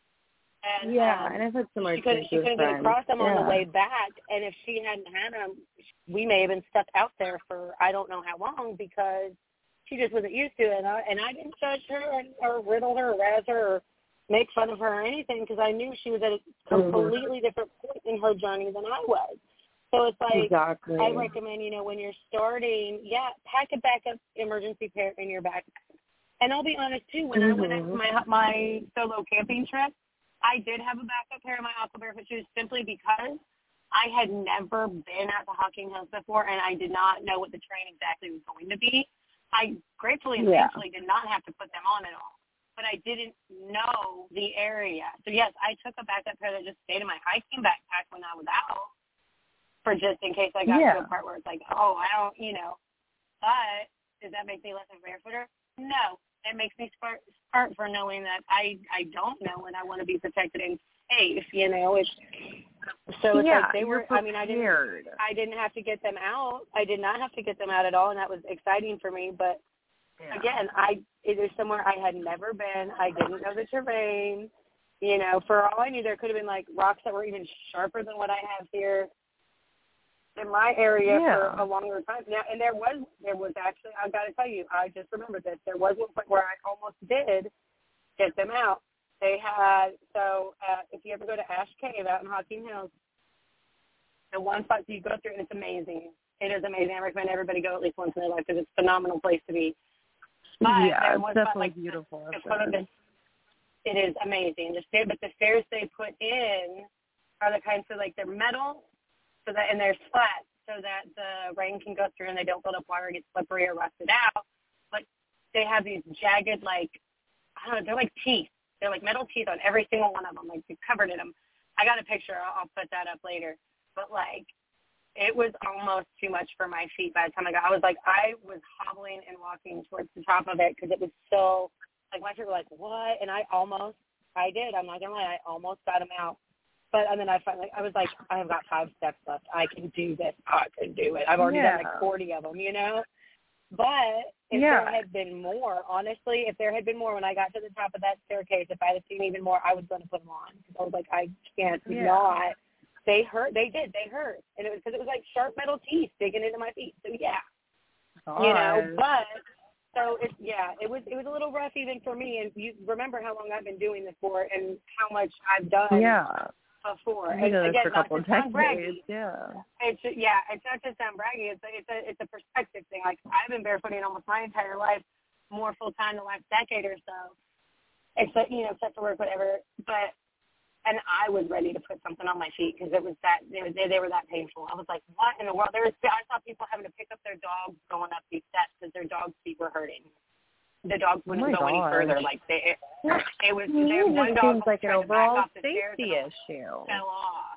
Speaker 13: And,
Speaker 14: yeah,
Speaker 13: um,
Speaker 14: and I've had similar
Speaker 13: she couldn't, she couldn't get across them
Speaker 14: yeah.
Speaker 13: on the way back. And if she hadn't had them, we may have been stuck out there for I don't know how long because she just wasn't used to it. And I, and I didn't judge her or, or riddle her or razz her or make fun of her or anything because I knew she was at a completely mm-hmm. different point in her journey than I was. So it's like,
Speaker 14: exactly.
Speaker 13: I recommend, you know, when you're starting, yeah, pack a backup emergency pair in your backpack. And I'll be honest, too, when mm-hmm. I went on my, my solo camping trip, I did have a backup pair of my Aqua Barefoot shoes simply because I had never been at the Hocking Hills before, and I did not know what the terrain exactly was going to be. I gratefully and
Speaker 14: yeah.
Speaker 13: thankfully did not have to put them on at all, but I didn't know the area. So, yes, I took a backup pair that just stayed in my hiking backpack when I was out for just in case I got
Speaker 14: yeah.
Speaker 13: to a part where it's like, oh, I don't, you know. But does that make me less of a barefooter? No. It makes me smart, smart for knowing that I I don't know and I want to be protected and safe. You know, it's so it's
Speaker 14: yeah,
Speaker 13: like they were.
Speaker 14: prepared.
Speaker 13: I mean, I didn't I didn't have to get them out. I did not have to get them out at all, and that was exciting for me. But yeah. again, I it is somewhere I had never been. I didn't know the terrain. You know, for all I knew, there could have been like rocks that were even sharper than what I have here in my area
Speaker 14: yeah.
Speaker 13: for a longer time. Now, and there was, there was actually, I've got to tell you, I just remembered this. There was one point where I almost did get them out. They had, so uh, if you ever go to Ash Cave out in Hocking Hills, the one spot you go through, and it's amazing. It is amazing. I recommend everybody go at least once in their life because it's a phenomenal place to be. But
Speaker 14: yeah, it's definitely
Speaker 13: spot, like,
Speaker 14: beautiful.
Speaker 13: It, it is amazing. The stair, but the stairs they put in are the kinds of, like, they're metal, so that and they're flat so that the rain can go through and they don't build up water, get slippery or rusted out. But they have these jagged, like, I don't know, they're like teeth. They're like metal teeth on every single one of them, like they're covered in them. I got a picture. I'll, I'll put that up later. But, like, it was almost too much for my feet by the time I got. I was like, I was hobbling and walking towards the top of it because it was so, like, my feet were like, what? And I almost, I did. I'm not going to lie. I almost got them out. But and then I finally, I was like, I have got five steps left. I can do this. I can do it. I've already
Speaker 14: yeah.
Speaker 13: done like forty of them, you know. But if
Speaker 14: yeah.
Speaker 13: there had been more, honestly, if there had been more when I got to the top of that staircase, if I had seen even more, I was going to put them on. I was like, I can't
Speaker 14: yeah.
Speaker 13: not. They hurt. They did. They hurt, and it was because it was like sharp metal teeth digging into my feet. So yeah,
Speaker 14: God.
Speaker 13: you know. But so it yeah, it was it was a little rough even for me. And you remember how long I've been doing this for, and how much I've done.
Speaker 14: Yeah.
Speaker 13: Before.
Speaker 14: And
Speaker 13: again,
Speaker 14: for a couple
Speaker 13: not
Speaker 14: of
Speaker 13: to sound
Speaker 14: decades,
Speaker 13: braggy.
Speaker 14: yeah.
Speaker 13: It's yeah, it's not to sound braggy. It's a, it's a it's a perspective thing. Like I've been barefooting almost my entire life, more full time the last decade or so. Except you know, except for work, whatever. But and I was ready to put something on my feet because it was that they, they they were that painful. I was like, what in the world? There was I saw people having to pick up their dogs going up these steps because their dog's feet were hurting. The dogs wouldn't
Speaker 14: oh
Speaker 13: go
Speaker 14: gosh.
Speaker 13: any further. Like they, it, it was.
Speaker 14: To
Speaker 13: there,
Speaker 14: me,
Speaker 13: one
Speaker 14: it
Speaker 13: dog
Speaker 14: seems like an overall safety
Speaker 13: and
Speaker 14: issue.
Speaker 13: Fell off.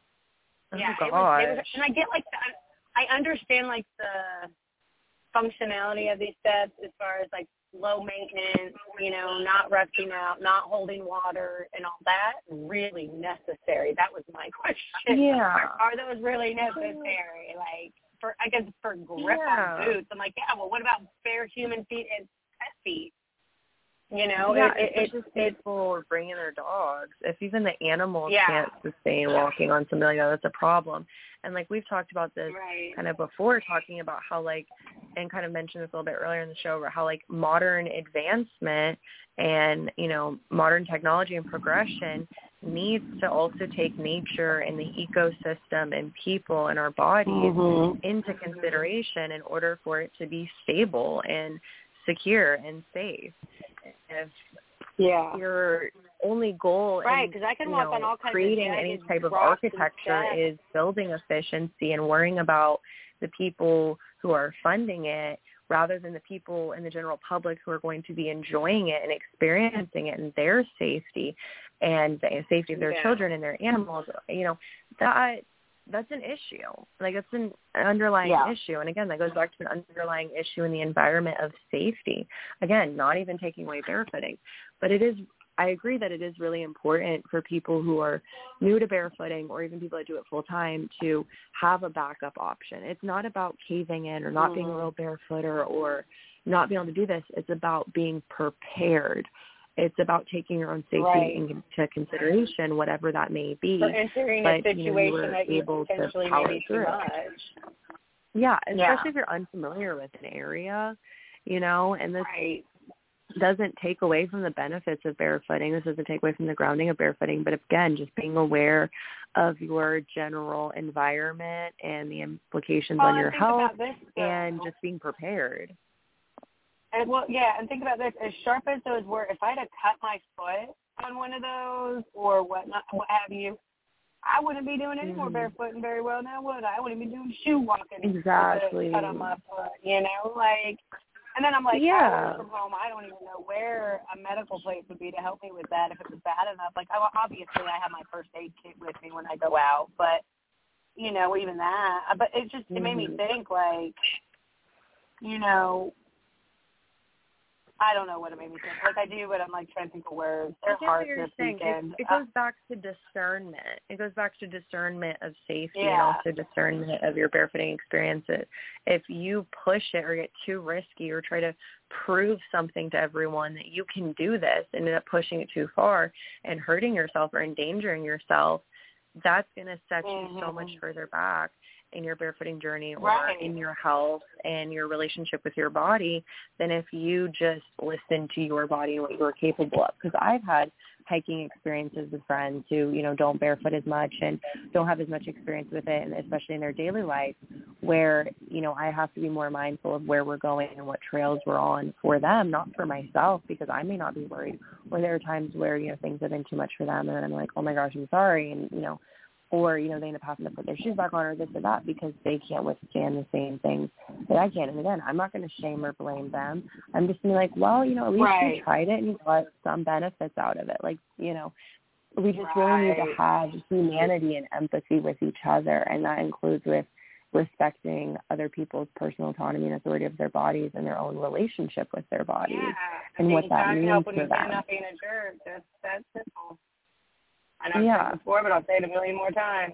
Speaker 14: Oh
Speaker 13: yeah,
Speaker 14: gosh.
Speaker 13: it was, it was, and I get like the, I understand like the functionality of these steps as far as like low maintenance, you know, not rusting out, not holding water, and all that. Really necessary? That was my question.
Speaker 14: Yeah.
Speaker 13: Are those really necessary? Like. For, I guess for grip
Speaker 14: yeah.
Speaker 13: on boots. I'm like, yeah, well, what about bare human feet and pet feet? You know,
Speaker 14: yeah,
Speaker 13: it,
Speaker 14: it's
Speaker 13: it,
Speaker 14: just
Speaker 13: it,
Speaker 14: people are bringing their dogs. If even the animals
Speaker 13: yeah.
Speaker 14: can't sustain walking on something like that, that's a problem. And like we've talked about this
Speaker 13: right.
Speaker 14: kind of before, talking about how like, and kind of mentioned this a little bit earlier in the show, about how like modern advancement and, you know, modern technology and progression needs to also take nature and the ecosystem and people and our bodies
Speaker 13: mm-hmm.
Speaker 14: into consideration in order for it to be stable and secure and safe. If
Speaker 13: yeah.
Speaker 14: your only goal
Speaker 13: right,
Speaker 14: in
Speaker 13: because I can
Speaker 14: you
Speaker 13: walk
Speaker 14: know,
Speaker 13: on all kinds
Speaker 14: creating
Speaker 13: of
Speaker 14: any type of
Speaker 13: rocks
Speaker 14: architecture is building efficiency and worrying about the people who are funding it rather than the people in the general public who are going to be enjoying it and experiencing it and their safety and the safety of their
Speaker 13: yeah.
Speaker 14: children and their animals, you know, that that's an issue. Like, that's an underlying
Speaker 13: yeah.
Speaker 14: issue. And again, that goes back to an underlying issue in the environment of safety. Again, not even taking away barefooting. But it is, I agree that it is really important for people who are new to barefooting or even people that do it full time to have a backup option. It's not about caving in or not mm-hmm. being a real barefooter or not being able to do this. It's about being prepared. It's about taking your own safety
Speaker 13: right.
Speaker 14: into consideration, whatever that may be.
Speaker 13: For entering
Speaker 14: but,
Speaker 13: a situation
Speaker 14: you know, you
Speaker 13: that you
Speaker 14: able
Speaker 13: potentially
Speaker 14: to power
Speaker 13: may be
Speaker 14: through
Speaker 13: too
Speaker 14: it.
Speaker 13: much.
Speaker 14: Yeah, especially
Speaker 13: yeah.
Speaker 14: if you're unfamiliar with an area, you know, and this
Speaker 13: right.
Speaker 14: doesn't take away from the benefits of barefooting. This doesn't take away from the grounding of barefooting. But again, just being aware of your general environment and the implications
Speaker 13: well,
Speaker 14: on your health
Speaker 13: this,
Speaker 14: and just being prepared.
Speaker 13: And well, yeah, and think about this. As sharp as those were, if I had cut my foot on one of those or whatnot, what have you, I wouldn't be doing any more
Speaker 14: mm-hmm.
Speaker 13: barefooting very well now, would I? I wouldn't be doing shoe walking.
Speaker 14: Exactly.
Speaker 13: Cut on my foot, you know, like. And then I'm like,
Speaker 14: yeah.
Speaker 13: I work from home. I don't even know where a medical place would be to help me with that if it was bad enough. Like, I, obviously, I have my first aid kit with me when I go out, but you know, even that. But it just it made me think, like, you know. I don't know what it made me think. Like, I do, but I'm, like, trying to think of words. They're hard this weekend.
Speaker 14: It, it goes back to discernment. It goes back to discernment of safety
Speaker 13: yeah.
Speaker 14: and also discernment of your barefooting experiences. If you push it or get too risky or try to prove something to everyone that you can do this and end up pushing it too far and hurting yourself or endangering yourself, that's going to set
Speaker 13: mm-hmm.
Speaker 14: you so much further back in your barefooting journey or
Speaker 13: right.
Speaker 14: in your health and your relationship with your body than if you just listen to your body and what you're capable of. Because I've had hiking experiences with friends who, you know, don't barefoot as much and don't have as much experience with it, and especially in their daily life, where, you know, I have to be more mindful of where we're going and what trails we're on for them, not for myself, because I may not be worried. Or there are times where, you know, things have been too much for them and I'm like, oh my gosh, I'm sorry. And, you know, or, you know, they end up having to put their shoes back on or this or that because they can't withstand the same things that I can. And again, I'm not going to shame or blame them. I'm just going to be like, well, you know, at least
Speaker 13: right.
Speaker 14: you tried it and you got some benefits out of it. Like, you know, we just
Speaker 13: right.
Speaker 14: really need to have humanity and empathy with each other. And that includes with respecting other people's personal autonomy and authority of their bodies and their own relationship with their bodies
Speaker 13: yeah.
Speaker 14: and what that means
Speaker 13: for
Speaker 14: them.
Speaker 13: Not being a jerk. That's, that's simple. I know I've
Speaker 14: yeah.
Speaker 13: said it before, but I'll say it a million more times.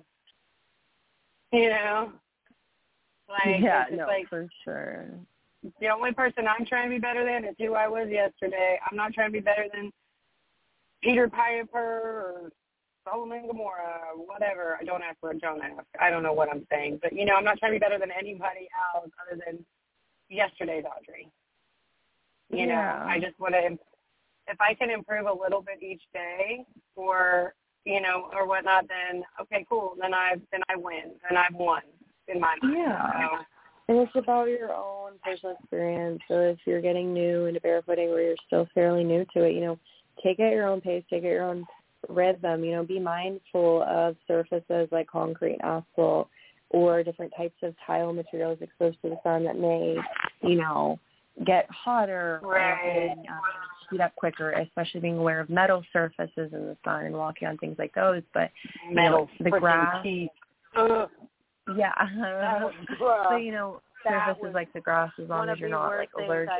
Speaker 13: You know? Like,
Speaker 14: yeah,
Speaker 13: it's just
Speaker 14: no,
Speaker 13: like,
Speaker 14: for sure.
Speaker 13: The only person I'm trying to be better than is who I was yesterday. I'm not trying to be better than Peter Piper or Solomon Gomorrah or whatever. I don't ask what John asked. I don't know what I'm saying. But, you know, I'm not trying to be better than anybody else other than yesterday's Audrey. You
Speaker 14: yeah.
Speaker 13: know, I just want to, if I can improve a little bit each day or, you know, or whatnot, then, okay, cool. Then I then I win. Then I've won in my mind.
Speaker 14: Yeah.
Speaker 13: So.
Speaker 14: And it's about your own personal experience. So if you're getting new into barefooting or you're still fairly new to it, you know, take it at your own pace, take it at your own rhythm. You know, be mindful of surfaces like concrete, asphalt, or different types of tile materials exposed to the sun that may, you know, get hotter
Speaker 13: right.
Speaker 14: and um, heat up quicker, especially being aware of metal surfaces in the sun and walking on things like those. But you
Speaker 13: metal
Speaker 14: know, the grass,
Speaker 13: uh,
Speaker 14: yeah. So you know, surfaces like the grass, as long as you're not like allergic.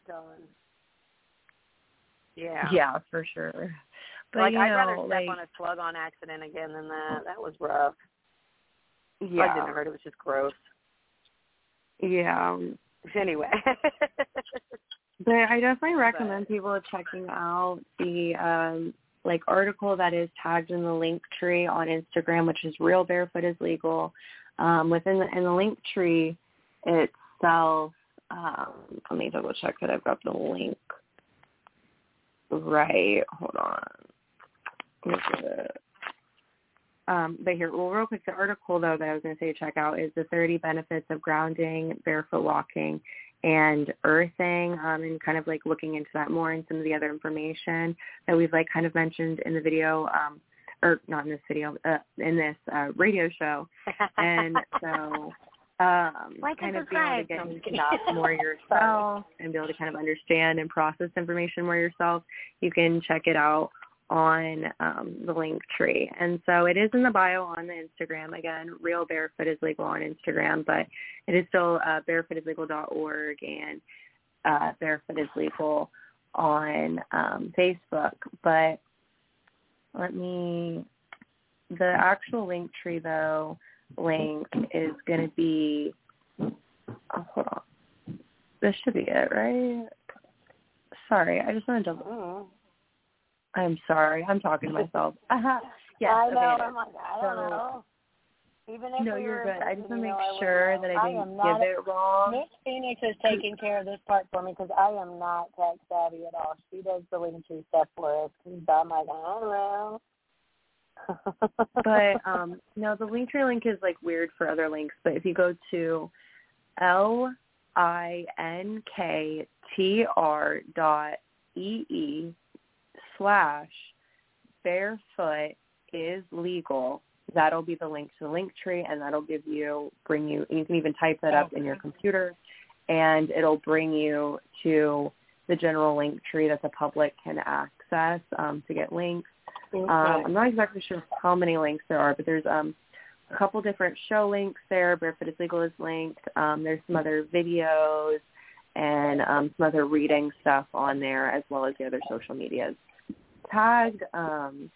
Speaker 13: Yeah.
Speaker 14: Yeah, for sure. But
Speaker 13: like
Speaker 14: you
Speaker 13: I'd
Speaker 14: know,
Speaker 13: rather step
Speaker 14: like,
Speaker 13: on a slug on accident again than that. That was rough.
Speaker 14: Yeah.
Speaker 13: I didn't hurt. It was just gross.
Speaker 14: Yeah.
Speaker 13: Anyway.
Speaker 14: But I definitely recommend people checking out the um, like article that is tagged in the link tree on Instagram, which is Real Barefoot is Legal. Um, within the, in the link tree itself, um, let me double check that I've got the link right. Hold on. Look at it. Um, but here, well, real quick, the article, though, that I was going to say check out is the thirty benefits of grounding, barefoot walking, and earthing, um, and kind of, like, looking into that more and some of the other information that we've, like, kind of mentioned in the video, um, or not in this video, uh, in this uh, radio show. And so um,
Speaker 13: like
Speaker 14: kind of being able to get into that more yourself and be able to kind of understand and process information more yourself, you can check it out on um, the link tree. And so it is in the bio on the Instagram. Again, Real Barefoot is Legal on Instagram, but it is still uh, barefoot is legal dot org and uh, Barefoot is Legal on um, Facebook. But let me, the actual link tree, though, link is going to be, oh, hold on. This should be it, right? Sorry, I just want to double. I'm sorry. I'm talking to myself. Uh-huh. Yes,
Speaker 13: I know.
Speaker 14: Okay,
Speaker 13: I'm like, I don't
Speaker 14: so,
Speaker 13: know. Even if
Speaker 14: no,
Speaker 13: we
Speaker 14: you're
Speaker 13: were
Speaker 14: good. I just want to
Speaker 13: you
Speaker 14: make
Speaker 13: know,
Speaker 14: sure
Speaker 13: I
Speaker 14: that I didn't
Speaker 13: I am
Speaker 14: give
Speaker 13: not,
Speaker 14: it wrong.
Speaker 13: Miss Phoenix is taking care of this part for me because I am not tech savvy at all. She does the link tree stuff for us. I'm like, I don't know.
Speaker 14: But um, no, the Linktree link is like weird for other links. But if you go to L I N K T R dot E E slash barefoot is legal, that'll be the link to the Linktree, and that'll give you, bring you, you can even type that up in your computer, and it'll bring you to the general Linktree that the public can access um, to get links.
Speaker 13: Okay.
Speaker 14: Um, I'm not exactly sure how many links there are, but there's um, a couple different show links there. Barefoot is Legal is linked. Um, there's some other videos and um, some other reading stuff on there, as well as the other social medias tagged. Um,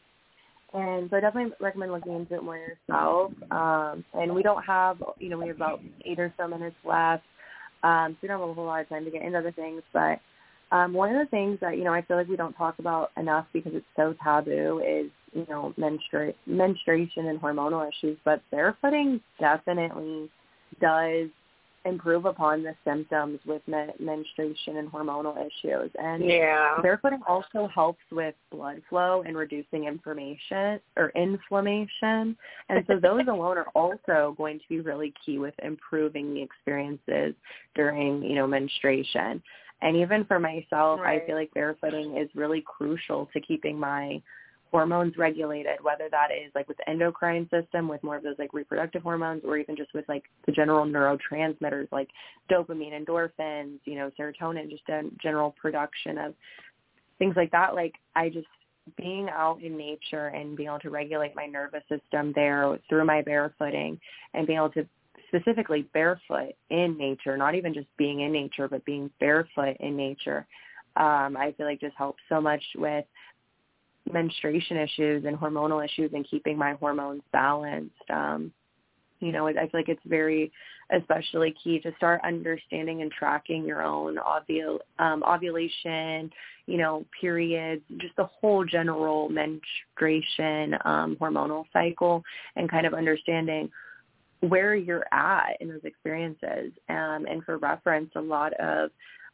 Speaker 14: and so I definitely recommend looking into it more yourself. Um, and we don't have, you know, we have about eight or so minutes left. Um, so we don't have a whole lot of time to get into other things, but Um, one of the things that, you know, I feel like we don't talk about enough because it's so taboo is, you know, menstrua- menstruation and hormonal issues, but barefooting definitely does improve upon the symptoms with me- menstruation and hormonal issues. And
Speaker 13: yeah.
Speaker 14: barefooting also helps with blood flow and reducing inflammation or inflammation. And so those alone are also going to be really key with improving the experiences during, you know, menstruation. And even for myself,
Speaker 13: right.
Speaker 14: I feel like barefooting is really crucial to keeping my hormones regulated, whether that is like with the endocrine system, with more of those like reproductive hormones, or even just with like the general neurotransmitters like dopamine, endorphins, you know, serotonin, just a general production of things like that. Like I just, being out in nature and being able to regulate my nervous system there through my barefooting and being able to specifically barefoot in nature, not even just being in nature, but being barefoot in nature, um, I feel like just helps so much with menstruation issues and hormonal issues and keeping my hormones balanced. Um, you know, I feel like it's very especially key to start understanding and tracking your own ovul, um, ovulation, you know, periods, just the whole general menstruation um, hormonal cycle, and kind of understanding where you're at in those experiences. Um, and for reference, a lot of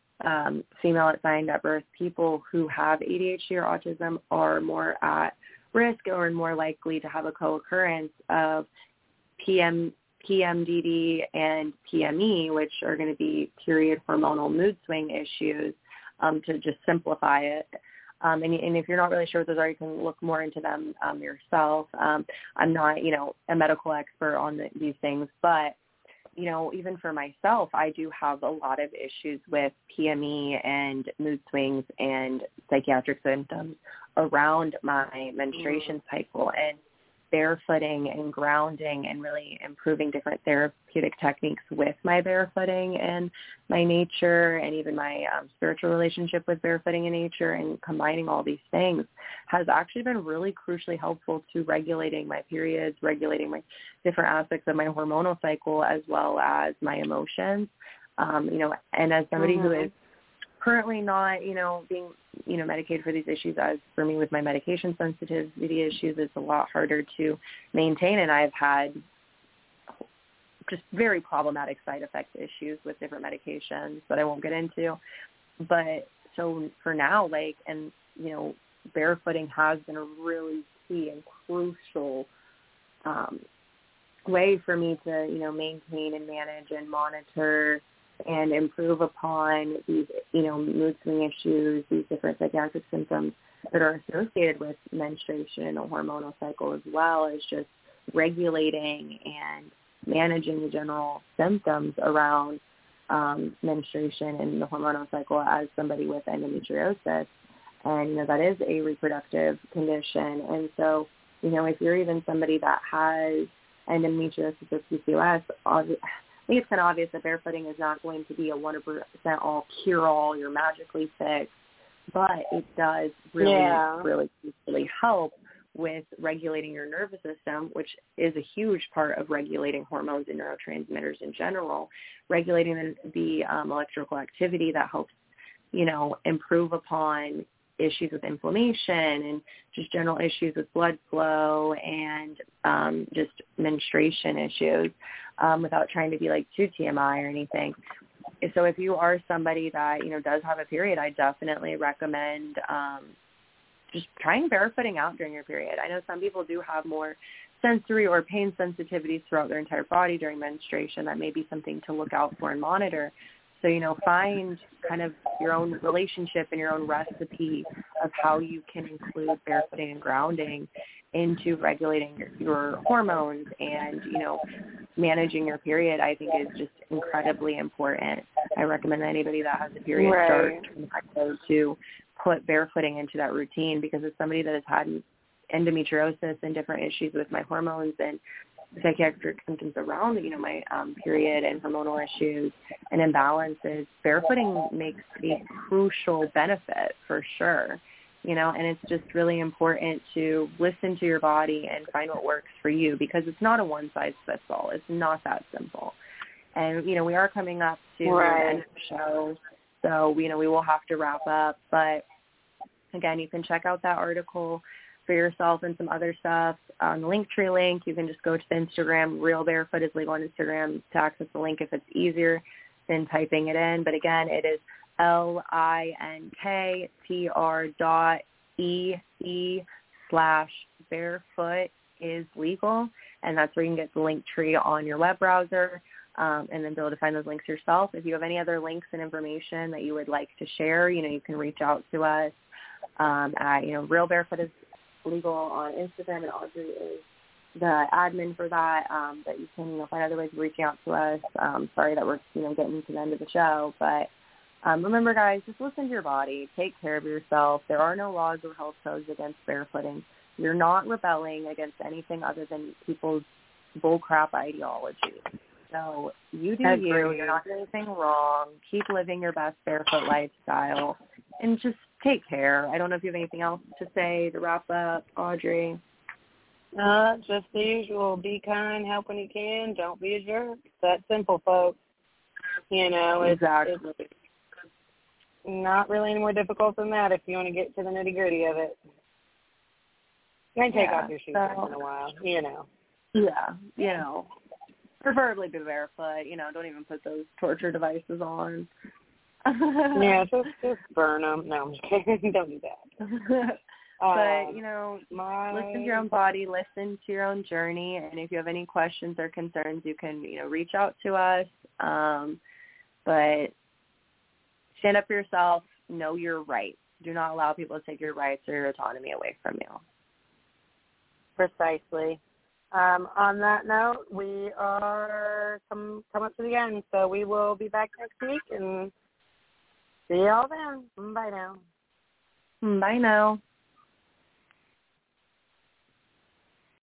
Speaker 14: um, female assigned at birth people who have A D H D or autism are more at risk or more likely to have a co-occurrence of P M, P M D D and P M E, which are going to be period hormonal mood swing issues, um, to just simplify it. Um, and, and if you're not really sure what those are, you can look more into them um, yourself. Um, I'm not, you know, a medical expert on the, these things, but, you know, even for myself, I do have a lot of issues with P M E and mood swings and psychiatric symptoms around my menstruation mm. cycle. And barefooting and grounding and really improving different therapeutic techniques with my barefooting and my nature and even my um, spiritual relationship with barefooting and nature, and combining all these things has actually been really crucially helpful to regulating my periods, regulating my different aspects of my hormonal cycle, as well as my emotions. Um, you know, and as somebody mm-hmm. who is currently not, you know, being, you know, medicated for these issues, as for me with my medication sensitivity issues, it's a lot harder to maintain. And I've had just very problematic side effect issues with different medications that I won't get into. But so for now, like, and, you know, barefooting has been a really key and crucial um, way for me to, you know, maintain and manage and monitor and improve upon these, you know, mood swing issues, these different psychiatric symptoms that are associated with menstruation and the hormonal cycle, as well as just regulating and managing the general symptoms around um, menstruation and the hormonal cycle as somebody with endometriosis. And, you know, that is a reproductive condition. And so, you know, if you're even somebody that has endometriosis or P C O S, obvi- I think it's kind of obvious that barefooting is not going to be a one hundred percent all cure-all, you're magically fixed, but it does really,
Speaker 13: yeah.
Speaker 14: really, really help with regulating your nervous system, which is a huge part of regulating hormones and neurotransmitters in general, regulating the, the um, electrical activity that helps, you know, improve upon issues with inflammation and just general issues with blood flow and um, just menstruation issues um, without trying to be like too T M I or anything. So if you are somebody that, you know, does have a period, I definitely recommend um, just trying barefooting out during your period. I know some people do have more sensory or pain sensitivities throughout their entire body during menstruation. That may be something to look out for and monitor. So, you know, find kind of your own relationship and your own recipe of how you can include barefooting and grounding into regulating your, your hormones and, you know, managing your period, I think is just incredibly important. I recommend that anybody that has a period
Speaker 13: right.
Speaker 14: start to put barefooting into that routine, because as somebody that has had endometriosis and different issues with my hormones and psychiatric symptoms around, you know, my um, period and hormonal issues and imbalances, barefooting makes a crucial benefit for sure, you know, and it's just really important to listen to your body and find what works for you, because it's not a one-size-fits-all. It's not that simple. And, you know, we are coming up to
Speaker 13: right.
Speaker 14: the end of the show, so, you know, we will have to wrap up. But, again, you can check out that article for yourself and some other stuff on the Linktree link. You can just go to the Instagram. Real Barefoot is legal on Instagram to access the link if it's easier than typing it in. But again, it is L I N K T R dot E E slash barefoot is legal. And that's where you can get the Linktree on your web browser um, and then be able to find those links yourself. If you have any other links and information that you would like to share, you know, you can reach out to us um, at, you know, Real Barefoot is legal on Instagram, and Audrey is the admin for that. Um, but you can, you know, find other ways of reaching out to us. Um, sorry that we're, you know, getting to the end of the show, but um, remember, guys, just listen to your body. Take care of yourself. There are no laws or health codes against barefooting. You're not rebelling against anything other than people's bullcrap ideology. So you do
Speaker 13: Agreed.
Speaker 14: you. You're not doing anything wrong. Keep living your best barefoot lifestyle, and just take care. I don't know if you have anything else to say to wrap up, Audrey.
Speaker 13: Uh, just the usual. Be kind, help when you can. Don't be a jerk. It's that simple, folks. You know, it's,
Speaker 14: exactly.
Speaker 13: it's not really any more difficult than that if you want to get to the nitty-gritty of it. You can take
Speaker 14: yeah,
Speaker 13: off your shoes
Speaker 14: so,
Speaker 13: once in a while, you know.
Speaker 14: Yeah, you know. Preferably be barefoot. You know, don't even put those torture devices on.
Speaker 13: yeah, just just burn them. No, I'm just kidding. Don't do that.
Speaker 14: But,
Speaker 13: um,
Speaker 14: you know,
Speaker 13: my...
Speaker 14: listen to your own body, listen to your own journey, and if you have any questions or concerns, you can, you know, reach out to us. Um, but stand up for yourself. Know your rights. Do not allow people to take your rights or your autonomy away from you.
Speaker 13: Precisely. Um, on that note, we are come come up to the end, so we will be back next week, and see y'all then. Bye now.
Speaker 14: Bye now.